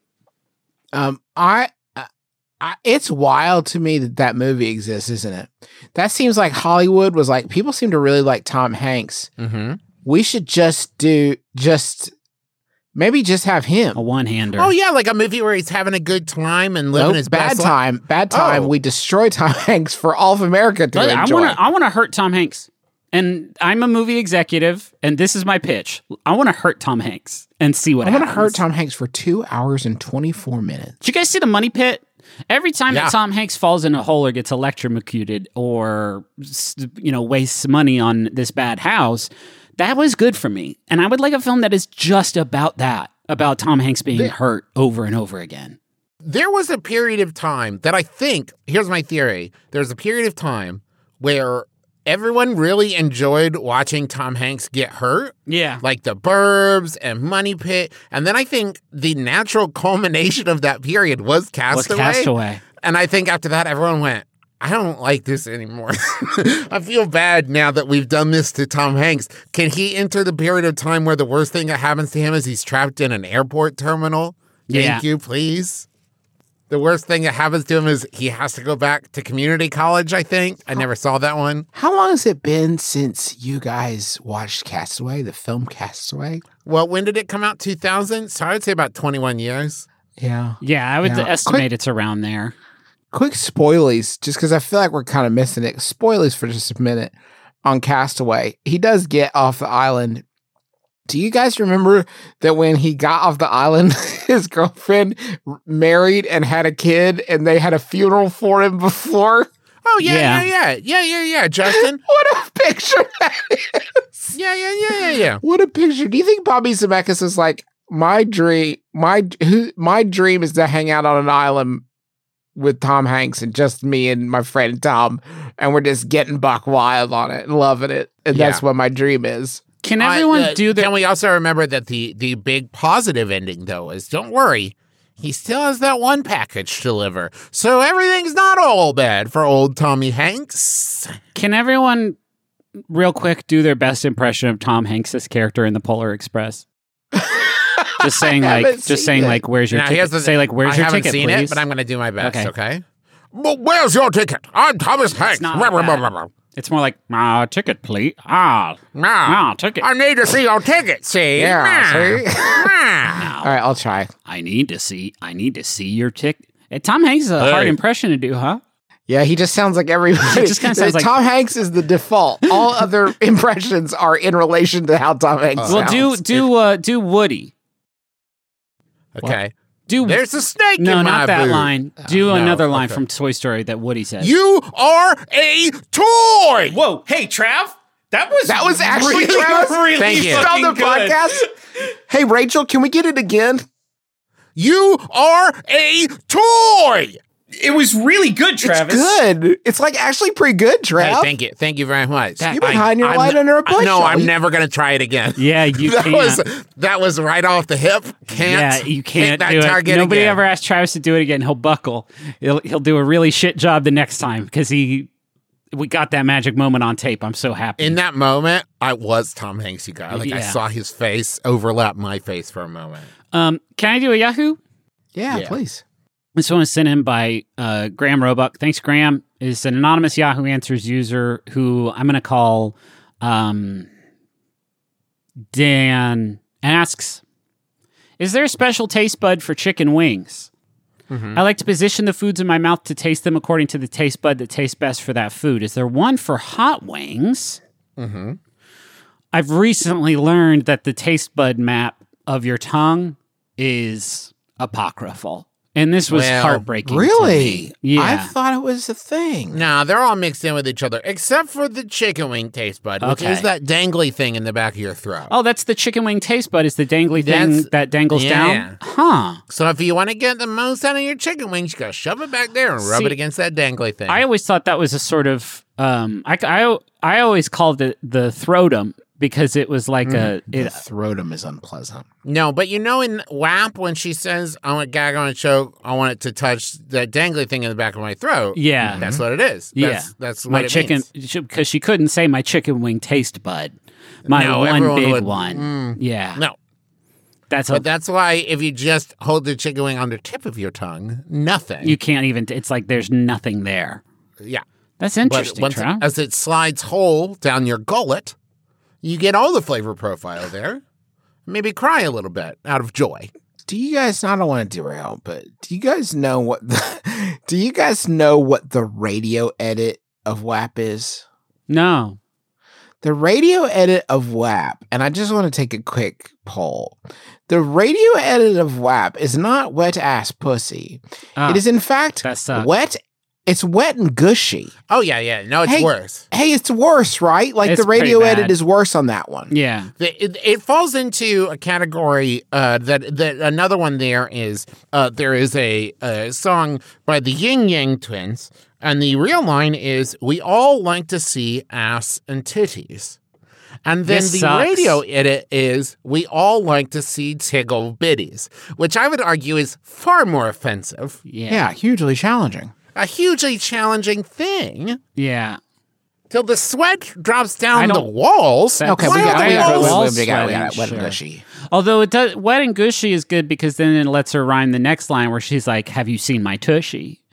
Um, I, I, it's wild to me that that movie exists, isn't it? That seems like Hollywood was like, people seem to really like Tom Hanks.
Mm-hmm.
We should just do, just, maybe just have him.
A one-hander.
Oh, yeah, like a movie where he's having a good time and living
Nope,
his
bad
best life.
time. Bad time.
Oh.
We destroy Tom Hanks for all of America to
But I
enjoy.
want to I want to hurt Tom Hanks. And I'm a movie executive, and this is my pitch. I want to hurt Tom Hanks and see what
I want
happens.
to hurt Tom Hanks for two hours and twenty-four minutes.
Did you guys see The Money Pit? Every time
Yeah.
that Tom Hanks falls in a hole or gets electrocuted or, you know, wastes money on this bad house, that was good for me. And I would like a film that is just about that, about Tom Hanks being
The-
hurt over and over again.
There was a period of time that I think, here's my theory. There's a period of time where everyone really enjoyed watching Tom Hanks get hurt,
Yeah.
like The Burbs and Money Pit. And then I think the natural culmination of that period was
Was
Castaway.
Castaway.
And I think after that, everyone went, I don't like this anymore. I feel bad now that we've done this to Tom Hanks. Can he enter the period of time where the worst thing that happens to him is he's trapped in an airport terminal? Thank
Yeah.
you, please. The worst thing that happens to him is he has to go back to community college, I think. I never saw that one.
How long has it been since you guys watched Castaway, the film Castaway?
Well, when did it come out? two thousand? So I would say about twenty-one years.
Yeah.
Yeah, I would
Yeah.
estimate
Quick-
it's around there.
Quick spoilies, just because I feel like we're kind of missing it. Spoilers for just a minute on Castaway. He does get off the island. Do you guys remember that when he got off the island, his girlfriend r- married and had a kid, and they had a funeral for him before?
Oh, yeah,
Yeah.
yeah, yeah. Yeah, yeah, yeah, Justin.
What a picture that is!
Yeah, yeah, yeah, yeah, yeah.
What a picture! Do you think Bobby Zemeckis is like, my dream? My who, my dream is to hang out on an island with Tom Hanks and just me and my friend Tom, and we're just getting buck wild on it and loving it, and
Yeah.
that's what my dream is.
Can
I-
everyone
uh,
do their...
Can we also remember that the the big positive ending, though, is don't worry, he still has that one package to deliver. So everything's not all bad for old Tommy Hanks.
Can everyone, real quick, do their best impression of Tom Hanks' character in the Polar Express? Just saying,
I
like,
haven't
just
seen
saying,
it.
like, where's your
Now,
ticket?
here's the-
Say, like, where's
I
your
haven't
ticket,
seen
please?
it, but I'm going to do my best, okay?
Okay.
Well, where's your ticket? I'm Thomas Hanks.
not
Rah,
like
rah,
that.
rah, rah, rah.
It's more like, ah, ticket, please. Ah,
Nah.
ah, ticket.
I need to see your ticket, see?
Yeah,
Nah.
see?
Nah.
All right, I'll try.
I need to see, I need to see your ticket. Hey, Tom Hanks is a hard
Hey.
impression to do, huh?
Yeah, he just sounds like everybody.
He just kinda sounds like-
Tom Hanks is the default. All other impressions are in relation to how Tom Hanks
Well, do,
sounds.
do, uh, do Woody.
Okay.
Do,
There's a snake
no,
in my
not that
boot.
line. Do
no,
another line
okay.
from Toy Story that Woody says.
You are a toy.
Whoa, hey, Trav. That was
That was actually
really,
Travis?
really
Thank you.
on the
fucking good.
podcast. Hey, Rachel, can we get it again?
You are a toy.
It was really good, Travis.
It's good. It's like actually pretty good, Trav.
Hey, thank you. Thank you very much.
You've been hiding your light under a bushel.
No, I'm
You-
never going to try it again.
Yeah, you
that
can't.
was that was right off the hip. Can't.
yeah, you can't
hit that
do it.
target
Nobody
again.
ever asked Travis to do it again. He'll buckle. He'll he'll do a really shit job the next time because he we got that magic moment on tape. I'm so happy.
In that moment, I was Tom Hanks, you guys. Like I
Yeah.
saw his face overlap my face for a moment.
um, can I do a Yahoo?
Yeah,
Yeah.
please.
This one is sent in by uh, Graham Roebuck. Thanks, Graham. Is an anonymous Yahoo Answers user who I'm going to call um, Dan. Asks, is there a special taste bud for chicken wings?
Mm-hmm.
I like to position the foods in my mouth to taste them according to the taste bud that tastes best for that food. Is there one for hot wings?
Mm-hmm.
I've recently learned that the taste bud map of your tongue is apocryphal. And this was
Well,
heartbreaking. to
Really?
me. Yeah.
I thought it was a thing.
Nah, they're all mixed in with each other, except for the chicken wing taste bud, which
Okay.
is that dangly thing in the back of your throat.
Oh, that's the chicken wing taste bud. Is the dangly thing
That's-
that dangles
yeah.
down? Huh.
So if you want to get the most out of your chicken wings, you gotta shove it back there and rub
See,
it against that dangly thing.
I always thought that was a sort of um I, I, I always called it the throatum because it was like a
The
it,
throatum is unpleasant.
no, but you know in W A P when she says, I want gag on a choke, I want it to touch that dangly thing in the back of my throat.
yeah
That's what it is.
yeah
That's, that's what
my
it
chicken
means.
because she couldn't say my chicken wing taste bud, my
No,
one
everyone
big
would-
one.
mm,
Yeah,
No,
that's a,
but that's why if you just hold the chicken wing on the tip of your tongue, nothing.
you can't even. It's like there's nothing there.
yeah.
That's
But
interesting.
once
Trav.
as it slides whole down your gullet, you get all the flavor profile there. Maybe cry a little bit out of joy.
Do you guys? I don't want to derail, but do you guys know what the? Do you guys know what the radio edit of W A P is?
No.
The radio edit of W A P, and I just want to take a quick poll. The radio edit of W A P is not wet ass pussy.
Ah,
It is in fact
that sucks.
wet. It's wet and gushy.
Oh yeah, yeah. No, it's
Hey,
worse.
Hey, it's worse, right? Like
It's
the radio
pretty
edit
bad.
is worse on that one.
Yeah.
The- It, it falls into a category uh, that that another one there is uh, there is a, a song by the Ying Yang Twins, and the real line is "We all like to see ass and titties," and then
This
the
sucks.
radio edit is "We all like to see tiggle bitties," which I would argue is far more offensive,
Yeah.
Yeah, hugely challenging.
a hugely challenging thing.
Yeah.
Till the sweat drops
I
down the
don't-
walls.
That-
Okay,
Why
we
are
got,
the
we got,
walls
we got, we got, we
sweating?
got wet and
Sure.
gushy.
Although it does, wet and gushy is good because then it lets her rhyme the next line where she's like, "Have you seen my tushy?"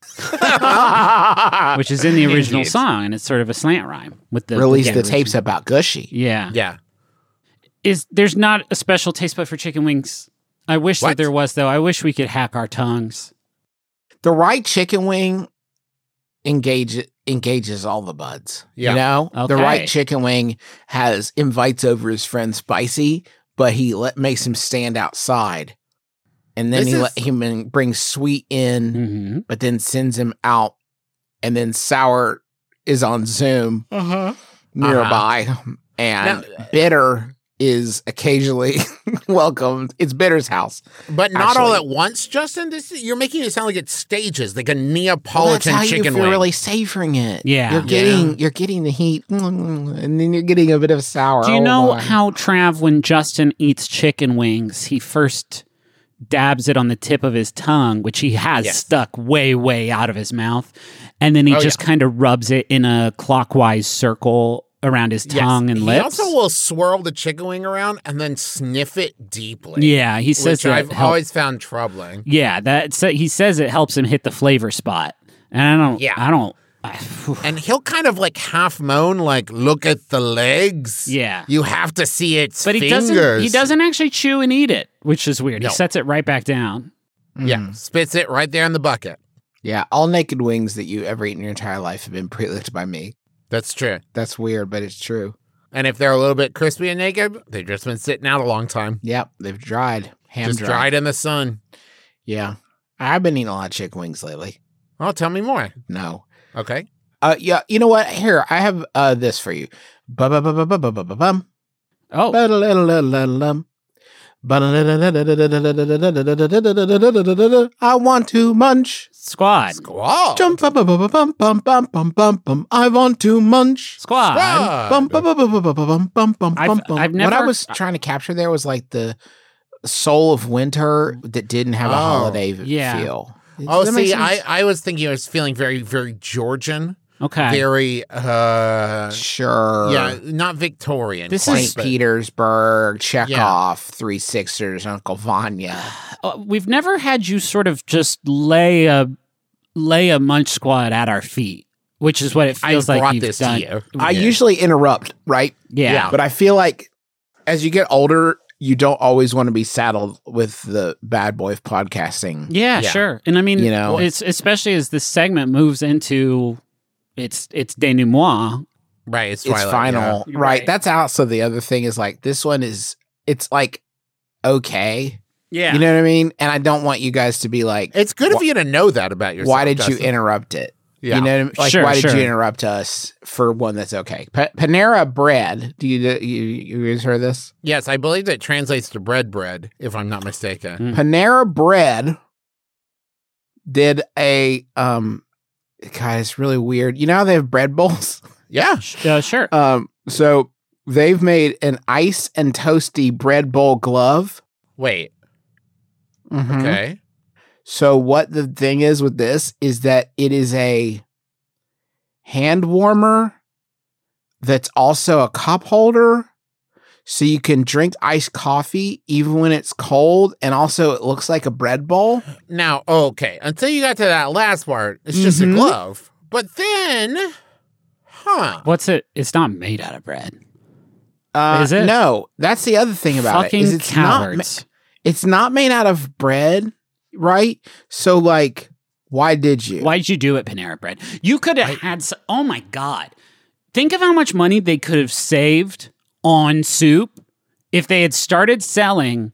Which is in the original
Indeed.
song, and it's sort of a slant rhyme with the
Release
with
the tapes about gushy.
Yeah.
Yeah.
Is there's not a special taste bud for chicken wings? I wish
What?
that there was, though. I wish we could hack our tongues.
The right chicken wing engage engages all the buds.
Yeah.
You know, the
Okay.
right chicken wing has invites over his friend Spicy, but he let makes him stand outside, and then
This
he
is-
let him in, bring Sweet in,
Mm-hmm.
but then sends him out, and then Sour is on Zoom nearby, and
Now-
Bitter is occasionally welcomed. It's Bitter's house.
But not all
Actually-
at once, Justin. This is, you're making it sound like it's stages, like a
Well,
Neapolitan
that's how
chicken
you feel
wing.
really savoring it.
Yeah.
you're getting
Yeah.
you're getting the heat, and then you're getting a bit of sour.
Do you
Oh,
know
my.
how, Trav, when Justin eats chicken wings, he first dabs it on the tip of his tongue, which he has
Yes.
stuck way, way out of his mouth, and then he
Oh,
just kind of rubs it in a clockwise circle around his
Yes.
tongue and
he
lips?
also will swirl the chicken wing around and then sniff it deeply.
Yeah, he says
which
that
I've
help-
always found troubling.
Yeah, that so he says it helps him hit the flavor spot, and I don't.
Yeah.
I don't. I,
And he'll kind of like half moan, like, "Look at the legs."
Yeah.
you have to see its
but he
fingers.
doesn't. He doesn't actually chew and eat it, which is weird.
No.
He sets it right back down.
Yeah,
Mm.
spits it right there in the bucket.
Yeah, all naked wings that you ever eat in your entire life have been pre-licked by me.
That's true.
That's weird, but it's true.
And if they're a little bit crispy and naked, they've just been sitting out a long time,
Yep, they've dried, ham
just
dried.
dried in the sun.
Yeah, I've been eating a lot of chicken wings lately.
Oh, tell me more.
No,
Okay.
uh, yeah, you know what? Here, I have uh this for you. Bum bum bum bum bum bum bum.
Oh,
Ba-da-la-la-la-la-lum. I want to munch.
Squad.
Squad.
Jump, bum, bum, bum, bum, bum, bum, bum, bum, bum. I want to munch.
Squad.
Squad.
Bum, bum, bum, bum, bum, bum, bum, bum,
I've-
bum, bum.
I've
What I
never-
was trying to capture there was like the soul of winter that didn't have a
Oh,
holiday
yeah.
feel.
Oh,
Does that make
see,
sense?
I, I was thinking I was feeling very, very Georgian.
Okay.
Very, uh,
Sure.
yeah, not Victorian.
This
quite,
is-
Saint
but-
Petersburg, Chekhov, Three Sixers, Uncle Vanya.
Uh, we've never had you sort of just lay a lay a munch squad at our feet, which is what it
I
feels like
brought
you've
this
done.
to you.
I
Yeah.
usually interrupt, right?
Yeah.
Yeah.
But I feel like as you get older, you don't always want to be saddled with the bad boy of podcasting.
Yeah,
Yeah.
sure. And I mean,
You know?
it's especially as this segment moves into its its denouement.
Right, it's
It's
Twilight,
final.
yeah.
Right.
Right.
That's also the other thing is like this one is it's like okay.
Yeah.
You know what I mean? And I don't want you guys to be like,
yeah. It's good
Wh-
of you to know that about yourself.
why did you
Dustin.
interrupt it?
Yeah.
You know what I mean? Like,
Sure,
why did
sure.
you interrupt us for one that's okay? Pa- Panera Bread. Do you, you you guys heard this?
Yes, I believe that translates to bread bread, if I'm not mistaken.
Mm.
Panera Bread did a um. God, it's really weird. You know how they have bread bowls?
Yeah.
Uh, sure.
Um. So they've made an ice and toasty bread bowl glove.
Wait.
Mhm.
Okay.
So what the thing is with this is that it is a hand warmer that's also a cup holder. So you can drink iced coffee even when it's cold. And also it looks like a bread bowl.
Now, okay. Until you got to that last part, it's just
Mhm.
a glove. But then, huh?
What's it? It's not made out of bread.
Uh,
Is it?
No, that's the other thing about
Fucking
it. Is it's not, ma-
cowards.
it's not made out of bread, right? So like, why did you?
Why'd you do it, Panera Bread? You could have had. s oh my god! Think of how much money they could have saved on soup if they had started selling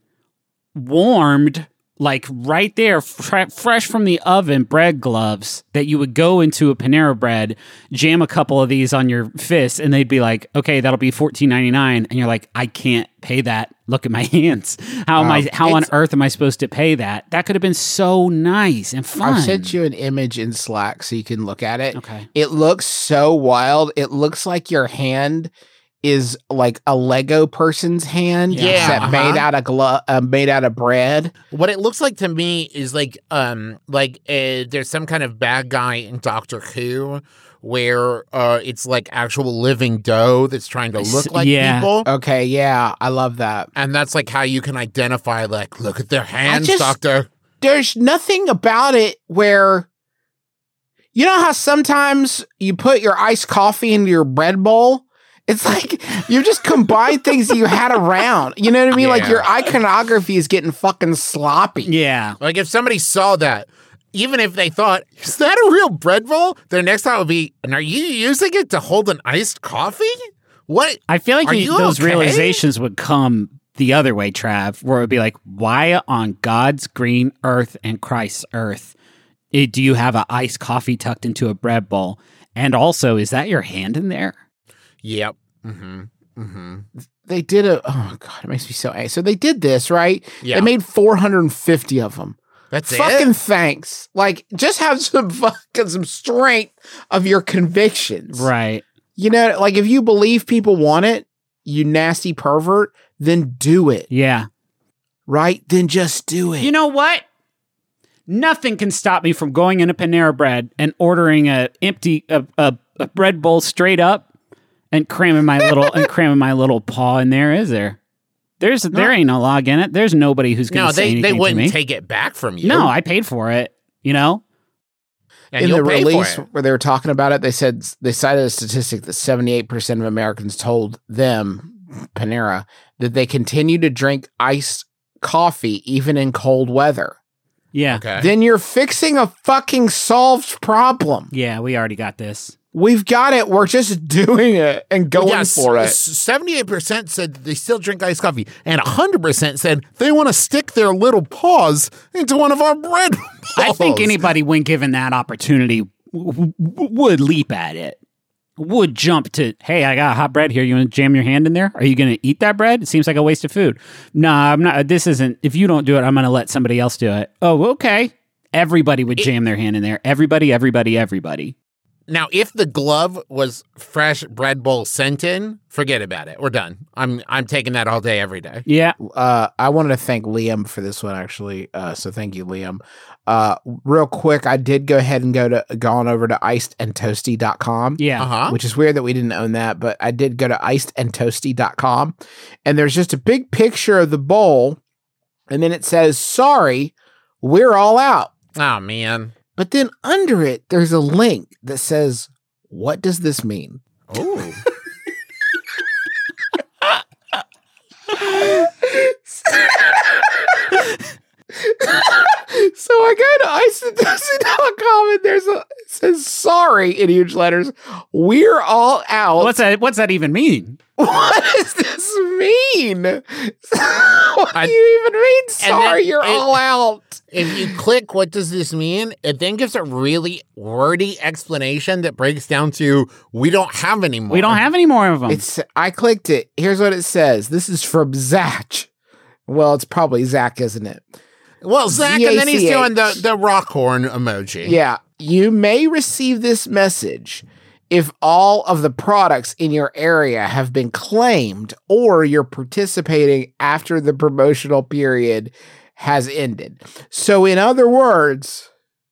warmed, like right there, fre- fresh from the oven, bread gloves that you would go into a Panera Bread, jam a couple of these on your fist, and they'd be like, "Okay, that'll be fourteen ninety-nine," and you're like, "I can't pay that. Look at my hands. How am
Um,
I? How on
it's-
earth am I supposed to pay that?" That could have been so nice and fun.
I've sent you an image in Slack so you can look at it.
Okay.
It looks so wild. It looks like your hand is like a Lego person's hand,
Yeah,
except
uh-huh.
made out of glo- uh, made out of bread.
What it looks like to me is like, um, like uh, there's some kind of bad guy in Doctor Who where uh, it's like actual living dough that's trying to look like
Yeah.
people.
Okay, yeah, I love that.
And that's like how you can identify, like, look at their hands,
just-
Doctor.
There's nothing about it where you know how sometimes you put your iced coffee into your bread bowl. It's like you just combine things that you had around. You know what I mean? Like
Yeah.
your iconography is getting fucking sloppy.
Yeah.
Like if somebody saw that, even if they thought, is that a real bread bowl? Their next thought would be, and are you using it to hold an iced coffee? What?
I feel like
Are
you,
you
those
okay?
realizations would come the other way, Trav, where it would be like, why on God's green earth and Christ's earth eh, do you have an iced coffee tucked into a bread bowl? And also, is that your hand in there?
Yep. Mm-hmm. Mm-hmm.
They did a oh god, it makes me so angry. So they did this, right?
Yeah.
They made four hundred fifty of them.
That's
fucking
it.
thanks. Like just have some fucking some strength of your convictions.
Right.
You know, like if you believe people want it, you nasty pervert, then do it.
Yeah.
Right? Then just do it.
You know what? Nothing can stop me from going into Panera Bread and ordering a empty a, a, a bread bowl straight up and cramming my little and cramming my little paw in there. Is there? There's there ain't no log in it. There's nobody who's going to
No,
say
they,
anything
they
to
wouldn't
me.
take it back from you.
No, I paid for it. You know.
and
in
you'll
the
pay
release
for it.
where they were talking about it, they said they cited a statistic that seventy-eight percent of Americans told them, Panera, that they continue to drink iced coffee even in cold weather.
Yeah.
Okay.
Then you're fixing a fucking solved problem.
Yeah, we already got this.
We've got it. We're just doing it and going
Yes,
for it.
seventy-eight percent said they still drink iced coffee, and one hundred percent said they want to stick their little paws into one of our bread balls.
I think anybody, when given that opportunity, w- w- would leap at it. would jump to, hey, I got hot bread here. You want to jam your hand in there? Are you going to eat that bread? It seems like a waste of food. Nah, I'm not. This isn't. If you don't do it, I'm going to let somebody else do it. Oh, okay. Everybody would jam their hand in there. Everybody, everybody, everybody.
Now, if the glove was fresh bread bowl sent in, forget about it. We're done. I'm I'm taking that all day, every day.
Yeah.
Uh, I wanted to thank Liam for this one, actually. Uh, so thank you, Liam. Uh, real quick, I did go ahead and go to go on over to iced and toasty dot com.
Yeah.
Uh-huh.
Which is weird that we didn't own that, but I did go to iced and toasty dot com. And there's just a big picture of the bowl. And then it says, sorry, we're all out.
Oh, man.
But then under it, there's a link that says, what does this mean?
Oh.
So I go to iced and toasty dot com and there's a, it says, sorry, in huge letters, we're all out.
What's that? What's that even mean?
What does this mean? What
I-
do you even mean? Sorry,
then
you're
it-
all out.
If you click, what does this mean? It then gives a really wordy explanation that breaks down to, we don't have any more.
We don't have any more of them.
It's I clicked it. Here's what it says. This is from Zach. Well, it's probably Zach, isn't it?
Well, Zach, and then he's
Z A C H.
doing the, the rock horn emoji.
Yeah. You may receive this message if all of the products in your area have been claimed or you're participating after the promotional period has ended. So in other words,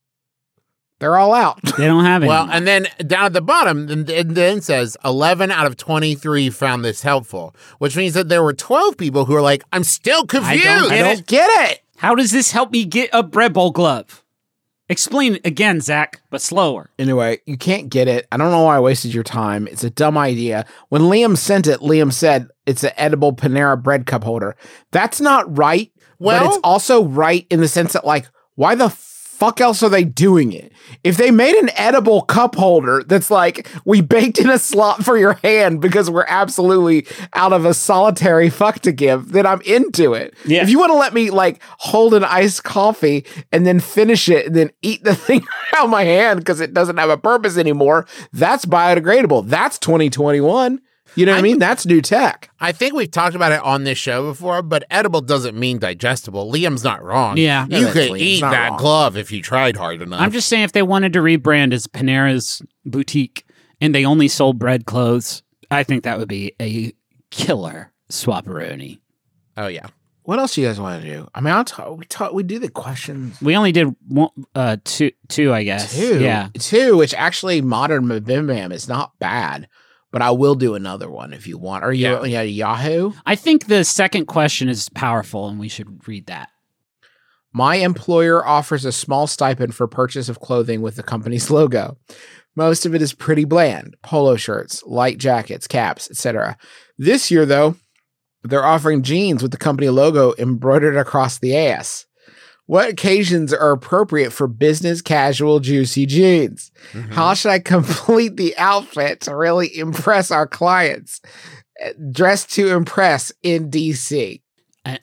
they're all out.
They don't have any.
Well, and then down at the bottom, then- it then says eleven out of twenty-three found this helpful, which means that there were twelve people who are like, I'm still confused.
don't
I
get
don't
it.
get it.
How does this help me get a bread bowl glove? Explain it again, Zach, but slower.
Anyway, you can't get it. I don't know why I wasted your time. It's a dumb idea. When Liam sent it, Liam said it's an edible Panera bread cup holder. That's not right.
Well-
but it's also right in the sense that, like, why the fuck else are they doing it? If they made an edible cup holder that's like, we baked in a slot for your hand because we're absolutely out of a solitary fuck to give, then I'm into it.
Yeah.
If you want to let me, like, hold an iced coffee and then finish it and then eat the thing out of my hand because it doesn't have a purpose anymore, that's biodegradable. That's twenty twenty-one. You know what I,
I-
mean? That's new tech.
I think we've talked about it on this show before, but edible doesn't mean digestible. Liam's not wrong.
Yeah.
You
No,
could
Liam's
eat
not
that
wrong.
glove if you tried hard enough.
I'm just saying if they wanted to rebrand as Panera's Boutique and they only sold bread clothes, I think that would be a killer swapperoni.
Oh, yeah.
What else do you guys want to do? I mean, I'll talk, we talk, we do the questions.
We only did one, uh, two, two, I guess.
Two.
Yeah.
Two, which actually modern Bim Bam is not bad, but I will do another one if you want. Are you
Yeah.
yeah. Yahoo?
I think the second question is powerful and we should read that.
My employer offers a small stipend for purchase of clothing with the company's logo. Most of it is pretty bland, polo shirts, light jackets, caps, et cetera. This year, though, they're offering jeans with the company logo embroidered across the ass. What occasions are appropriate for business casual juicy jeans?
Mm-hmm.
How should I complete the outfit to really impress our clients? Dress to impress in D C.
An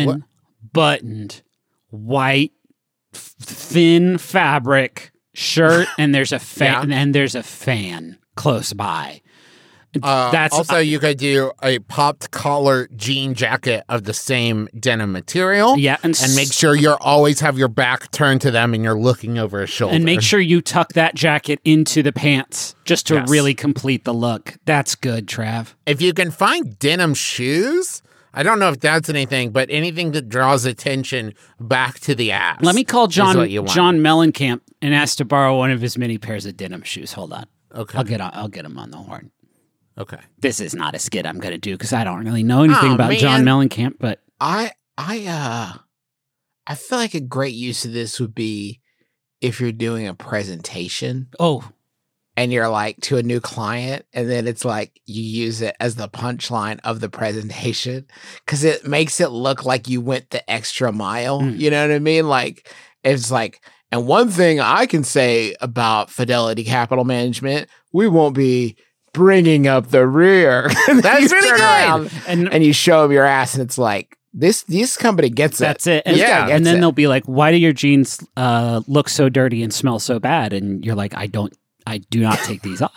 unbuttoned white f- thin fabric shirt and there's a fan and there's a fan close by.
Uh,
That's
also, you could do a popped collar jean jacket of the same denim material.
Yeah, and,
And make sure you always have your back turned to them and you're looking over a shoulder.
and make sure you tuck that jacket into the pants just to
Yes.
really complete the look. That's good, Trav.
If you can find denim shoes, I don't know if that's anything, but anything that draws attention back to the ass.
Let me call
is
John
what you want.
John Mellencamp and ask to borrow one of his many pairs of denim shoes. Hold on.
Okay.
I'll get on, I'll get him on the horn.
Okay.
This is not a skit I'm going to do because I don't really know anything
Aw,
about
man.
John Mellencamp, but
I I uh I feel like a great use of this would be if you're doing a presentation
oh,
and you're like to a new client and then it's like you use it as the punchline of the presentation because it makes it look like you went the extra mile.
Mm.
You know what I mean? Like it's like, and one thing I can say about Fidelity Capital Management, we won't be bringing up the rear. And then
That's
you
really
turn
good.
around
and
and you show them your ass and it's like, this this company gets it.
that's it. And,
This guy
Yeah.
gets
and then
it.
they'll be like, "Why do your jeans uh, look so dirty and smell so bad?" And you're like, "I don't, I do not take these off.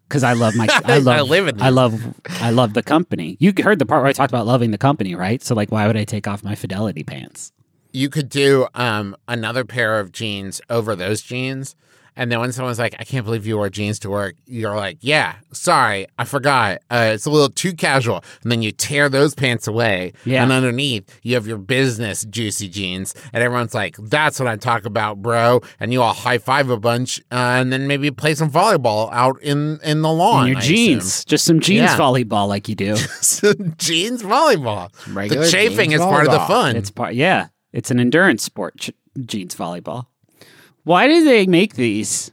Because I love my, I love,
I live in
I
these.
love, I love the company. You heard the part where I talked about loving the company, right? So like, why would I take off my Fidelity pants?
You could do um, another pair of jeans over those jeans. And then when someone's like, I can't believe you wore jeans to work, you're like, yeah, sorry, I forgot. Uh, it's a little too casual. And then you tear those pants away.
Yeah.
And underneath, you have your business juicy jeans. And everyone's like, that's what I talk about, bro. And you all high five a bunch. Uh, and then maybe play some volleyball out in, in the lawn.
In your
I
jeans.
assume.
Just some jeans
Yeah.
volleyball like you do.
Some jeans volleyball.
Regular
the chafing
jeans
is part of the
volleyball.
fun.
It's part, yeah. It's an endurance sport, ch- jeans volleyball. Why did they make these?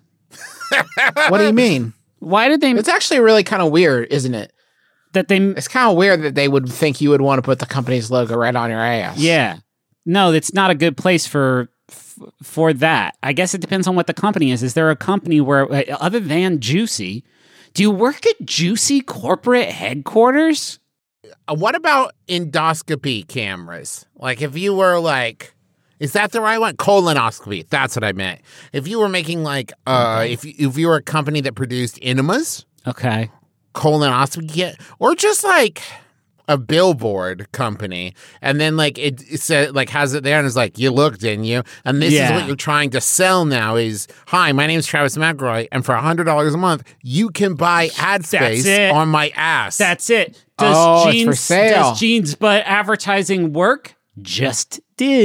What do you mean?
Why did they
It's actually really kind of weird, isn't it?
that they?
It's kind of weird that they would think you would want to put the company's logo right on your ass.
Yeah, no, it's not a good place for f- for that. I guess it depends on what the company is. Is there a company where, uh, other than Juicy, do you work at Juicy corporate headquarters?
Uh, What about endoscopy cameras? Like if you were like, is that the right one? Colonoscopy. That's what I meant. If you were making like, uh, if you, if you were a company that produced enemas,
Okay,
colonoscopy kit, or just like a billboard company, and then like it, it said like has it there and it's like, you looked, didn't you? And this
Yeah.
is what you're trying to sell now is, hi, my name is Travis McElroy, and for a hundred dollars a month, you can buy ad space
it.
on my ass.
that's it. Does
Oh, it's
jeans
for sale.
does jeans but advertising work? Just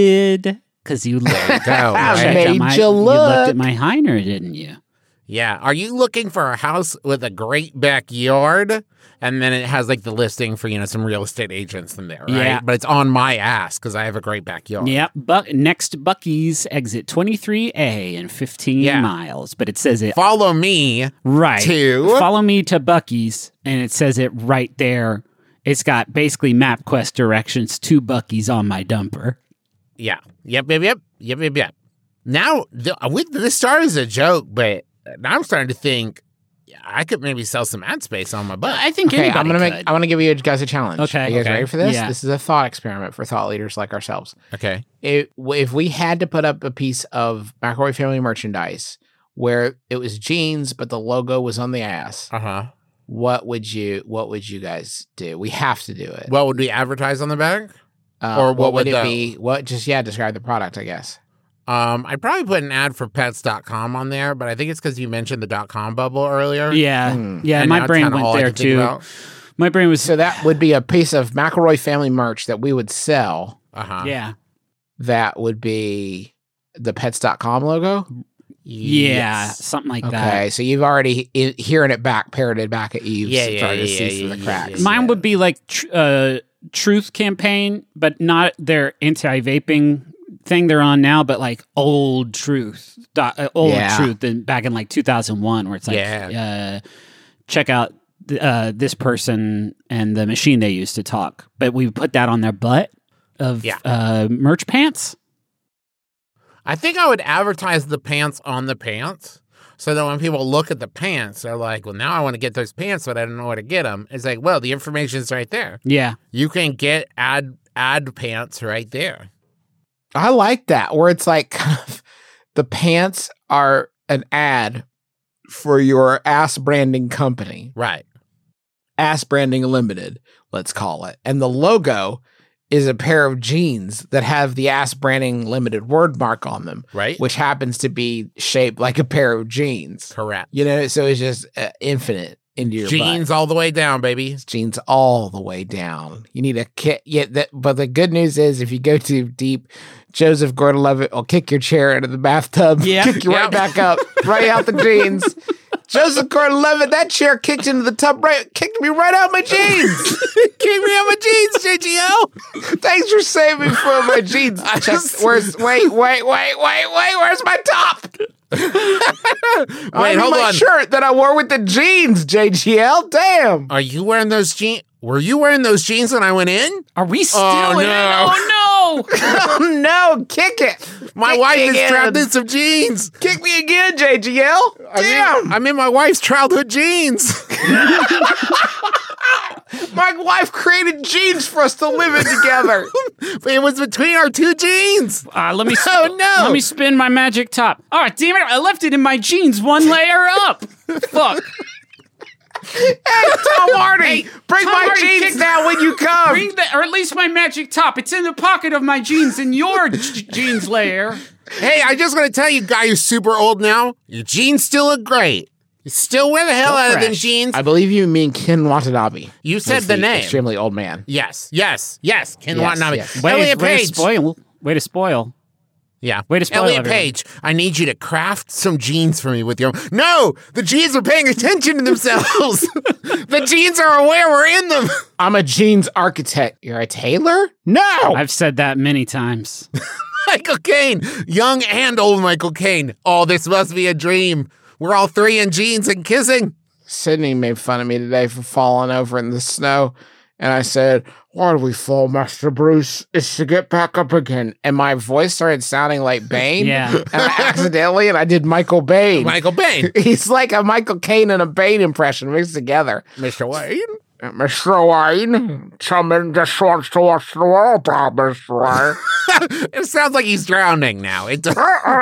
did because you looked.
go,
I
right?
made
at my,
you
looked
look.
at my Heiner, didn't you?
Yeah. Are you looking for a house with a great backyard? And then it has like the listing for, you know, some real estate agents in there, right?
Yeah.
But it's on my ass because I have a great backyard.
Yep. Buck next Bucky's exit twenty-three A in fifteen
Yeah.
miles, but it says it
Follow me.
right.
to-
Follow me to Bucky's, and it says it right there. It's got basically MapQuest directions to Bucky's on my dumper.
Yeah. Yep, yep, yep. Yep, yep, yep. Now, the, we, this started as a joke, but now I'm starting to think yeah, I could maybe sell some ad space on my butt.
I think
Okay,
anybody
I'm gonna
could.
make. I want to give you guys a challenge.
Okay.
Are you guys
Okay.
ready for this?
Yeah.
This is a thought experiment for thought leaders like ourselves.
Okay.
If, if we had to put up a piece of McElroy family merchandise where it was jeans, but the logo was on the ass,
Uh-huh.
what would you? What would you guys do? We have to do it.
What would we advertise on the back?
Uh,
or
what,
what
would
would
it
the-
be? What? Just yeah, describe the product. I guess.
Um, I'd probably put an ad for pets dot com on there, but I think it's because you mentioned the dot com bubble earlier.
Yeah,
Hmm.
yeah.
And now
My
it's
brain
kinda
went
all I
there
can think
too.
about.
My brain was
So that would be a piece of McElroy family merch that we would sell.
Uh-huh.
yeah,
That would be the pets dot com logo.
yeah,
Yes.
something like
Okay,
that.
so you've already i- hearing it back, parroted back at you.
Yeah, yeah,
starting to
yeah,
see
yeah,
through the
yeah,
cracks.
yeah.
Mine would be like tr- uh, Truth Campaign, but not their anti-vaping thing they're on now, but like old Truth, dot, uh, old
Yeah.
Truth, in, back in like two thousand one, where it's like,
Yeah.
uh, check out th- uh, this person and the machine they used to talk. But we put that on their butt of
Yeah.
uh, merch pants.
I think I would advertise the pants on the pants so that when people look at the pants, they're like, well, now I want to get those pants, but I don't know where to get them. It's like, well, the information's right there.
Yeah,
You can get ad ad pants right there.
I like that, where it's like kind of the pants are an ad for your ass branding company,
Right.
Ass Branding Limited, let's call it, and the logo is a pair of jeans that have the Ass Branding Limited word mark on them,
Right.
which happens to be shaped like a pair of jeans.
Correct.
You know, so it's just uh, infinite into your
Jeans
butt.
all the way down, baby.
Jeans all the way down. You need a kit. Yeah, that, but the good news is, if you go too deep, Joseph Gordon-Levitt will kick your chair into the bathtub,
Yeah.
kick you right
Yep.
back up, right out the jeans. Joseph Gordon-Levitt, that chair kicked into the tub, right, kicked me right out my jeans.
Kick me out my jeans, J G L.
Thanks for saving me from my jeans.
I
Check,
just-
where's wait, wait, wait, wait, wait? Where's my top?
Wait,
I mean,
hold
my
on.
shirt that I wore with the jeans. J G L, damn.
Are you wearing those jeans? Were you wearing those jeans when I went in?
are we still
Oh,
in it?
no.
Oh no!
Oh no, kick it.
My
Kick
wife
me
is
again.
trapped in some jeans.
Kick me again, J G L.
I'm
Damn.
in, I'm in my wife's childhood jeans.
My wife created jeans for us to live in together.
It was between our two jeans.
Uh, let me sp-
Oh, no.
Let me spin my magic top. Oh damn it! I left it in my jeans, one layer up. Fuck.
Hey, Tom Hardy,
Hey,
bring
Tom
my
Hardy,
jeans
kick-
down when you come.
Bring the, or at least my magic top. It's in the pocket of my jeans in your j- jeans layer.
Hey, I just want to tell you, guy who's super old now, your jeans still look great. You still wear the hell out of them jeans.
I believe you mean Ken Watanabe.
You said
He's
the name.
Extremely old man.
Yes, yes, yes. Ken
Yes,
Watanabe.
yes.
Way,
Elliot
way to
Page.
spoil. Way to spoil.
Yeah.
Way to spoil
Elliot
everyone.
Page, I need you to craft some jeans for me with your. No! The jeans are paying attention to themselves. The jeans are aware we're in them.
I'm a jeans architect. You're a tailor? No.
I've said that many times.
Michael Caine, young and old Michael Caine. Oh, this must be a dream. We're all three in jeans and kissing.
Sydney made fun of me today for falling over in the snow. And I said, why do we fall, Master Bruce? It's to get back up again. And my voice started sounding like Bane.
Yeah.
And I accidentally, and I did Michael Bane.
Michael Bane.
He's like a Michael Caine and a Bane impression mixed together.
Mister Wayne.
Mister Wayne, someone just wants to watch the world, Mister Wayne.
It sounds like he's drowning now. It does.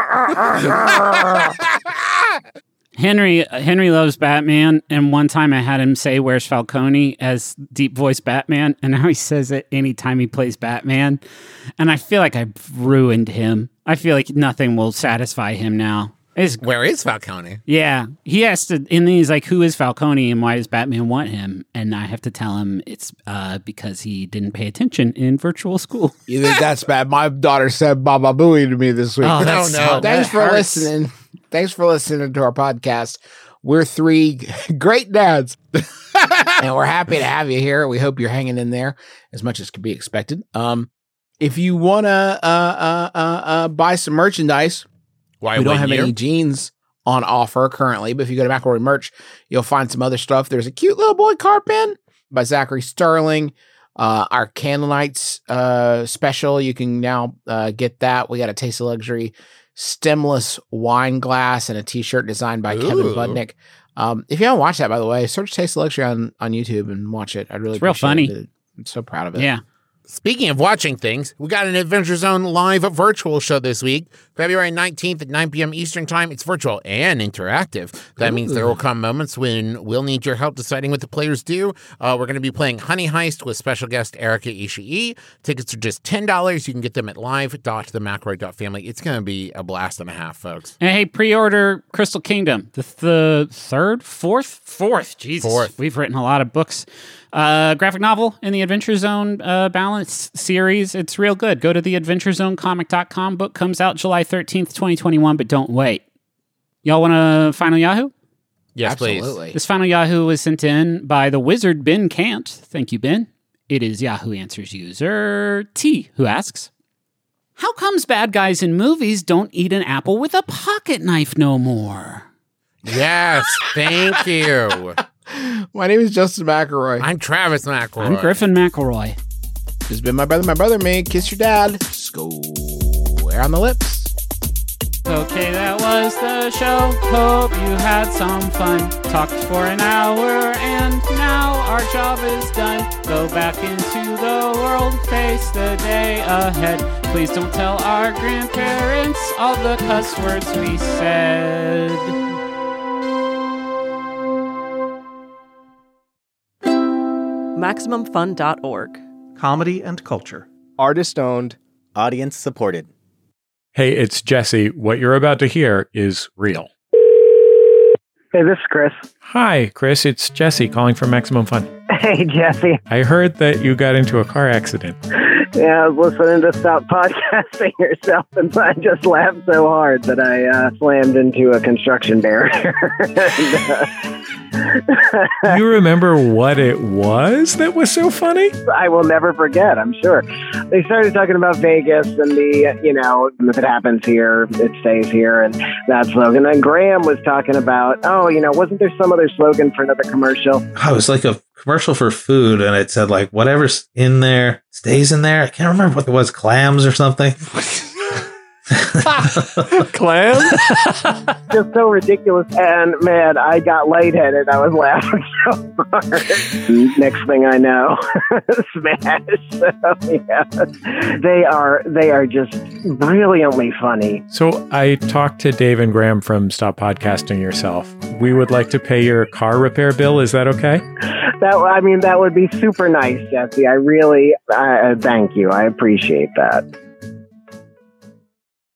Henry Henry loves Batman, and one time I had him say "Where's Falcone" as deep voice Batman, and now he says it anytime he plays Batman, and I feel like I've ruined him. I feel like nothing will satisfy him now. It's,
Where is Falcone?
yeah, he has to, and then he's like, "Who is Falcone, and why does Batman want him?" And I have to tell him it's uh, because he didn't pay attention in virtual school.
You think that's bad? My daughter said Baba Booey to me this week.
Oh, that's
no.
so-
Thanks
that
for
hurts.
listening. Thanks for listening to our podcast. We're three great dads, and we're happy to have you here. We hope you're hanging in there as much as could be expected. Um, if you want to uh, uh, uh, uh, buy some merchandise,
Why
we don't
wouldn't
have
you?
any jeans on offer currently, but if you go to McElroy Merch, you'll find some other stuff. There's a cute little boy car pen by Zachary Sterling. Uh, our Candle Nights uh, special, you can now uh, get that. We got a Taste of Luxury stemless wine glass and a t-shirt designed by Kevin
Ooh.
Budnick. Um, if you haven't watched that, by the way, search Taste of Luxury on, on YouTube and watch it. I'd really
It's real
appreciate
funny.
it. I'm so proud of it.
Yeah.
Speaking of watching things, we got an Adventure Zone live virtual show this week, February nineteenth at nine p.m. Eastern Time. It's virtual and interactive. That means there will come moments when we'll need your help deciding what the players do. Uh, we're going to be playing Honey Heist with special guest Erica Ishii. Tickets are just ten dollars. You can get them at live dot the mcelroy dot family. It's going to be a blast and a half, folks.
And hey, pre-order Crystal Kingdom, the, the third, fourth, fourth. Jesus,
Fourth.
we've written a lot of books. Uh, graphic novel in the Adventure Zone uh, Balance series. It's real good. Go to the adventure zone comic dot com. Book comes out July thirteenth, twenty twenty-one, but don't wait. Y'all want a Final Yahoo?
Yes,
Absolutely.
This Final Yahoo was sent in by the wizard Ben Cant. Thank you, Ben. It is Yahoo Answers user T, who asks, how comes bad guys in movies don't eat an apple with a pocket knife no more?
please. Yes, thank you.
My name is Justin McElroy.
I'm Travis McElroy.
I'm Griffin McElroy.
This has been my brother, my brother, man. Kiss your dad. Square on the lips.
Okay, that was the show. Hope you had some fun. Talked for an hour, and now our job is done. Go back into the world, face the day ahead. Please don't tell our grandparents all the cuss words we said.
Maximum Fun dot org.
Comedy and culture.
Artist owned, audience supported.
Hey, it's Jesse. What you're about to hear is real.
Hey, this is Chris.
Hi, Chris. It's Jesse calling from Maximum Fun.
Hey, Jesse.
I heard that you got into a car accident.
Yeah, I was listening to Stop Podcasting Yourself, and I just laughed so hard that I uh, slammed into a construction barrier. and, uh,
You remember what it was that was so funny?
I will never forget, I'm sure. They started talking about Vegas and the, you know, if it happens here, it stays here, and that slogan. And Graham was talking about, oh, you know, wasn't there some other slogan for another commercial?
Oh, it was like a commercial for food, and it said, like, whatever's in there stays in there. I can't remember what it was, clams or something.
Clam?
Just so ridiculous. And man, I got lightheaded. I was laughing so hard. Next thing I know, smash. So, yeah. They are they are just brilliantly funny.
So I talked to Dave and Graham from Stop Podcasting Yourself. We would like to pay your car repair bill. Is that okay?
That I mean, that would be super nice, Jesse. I really, uh, thank you. I appreciate that.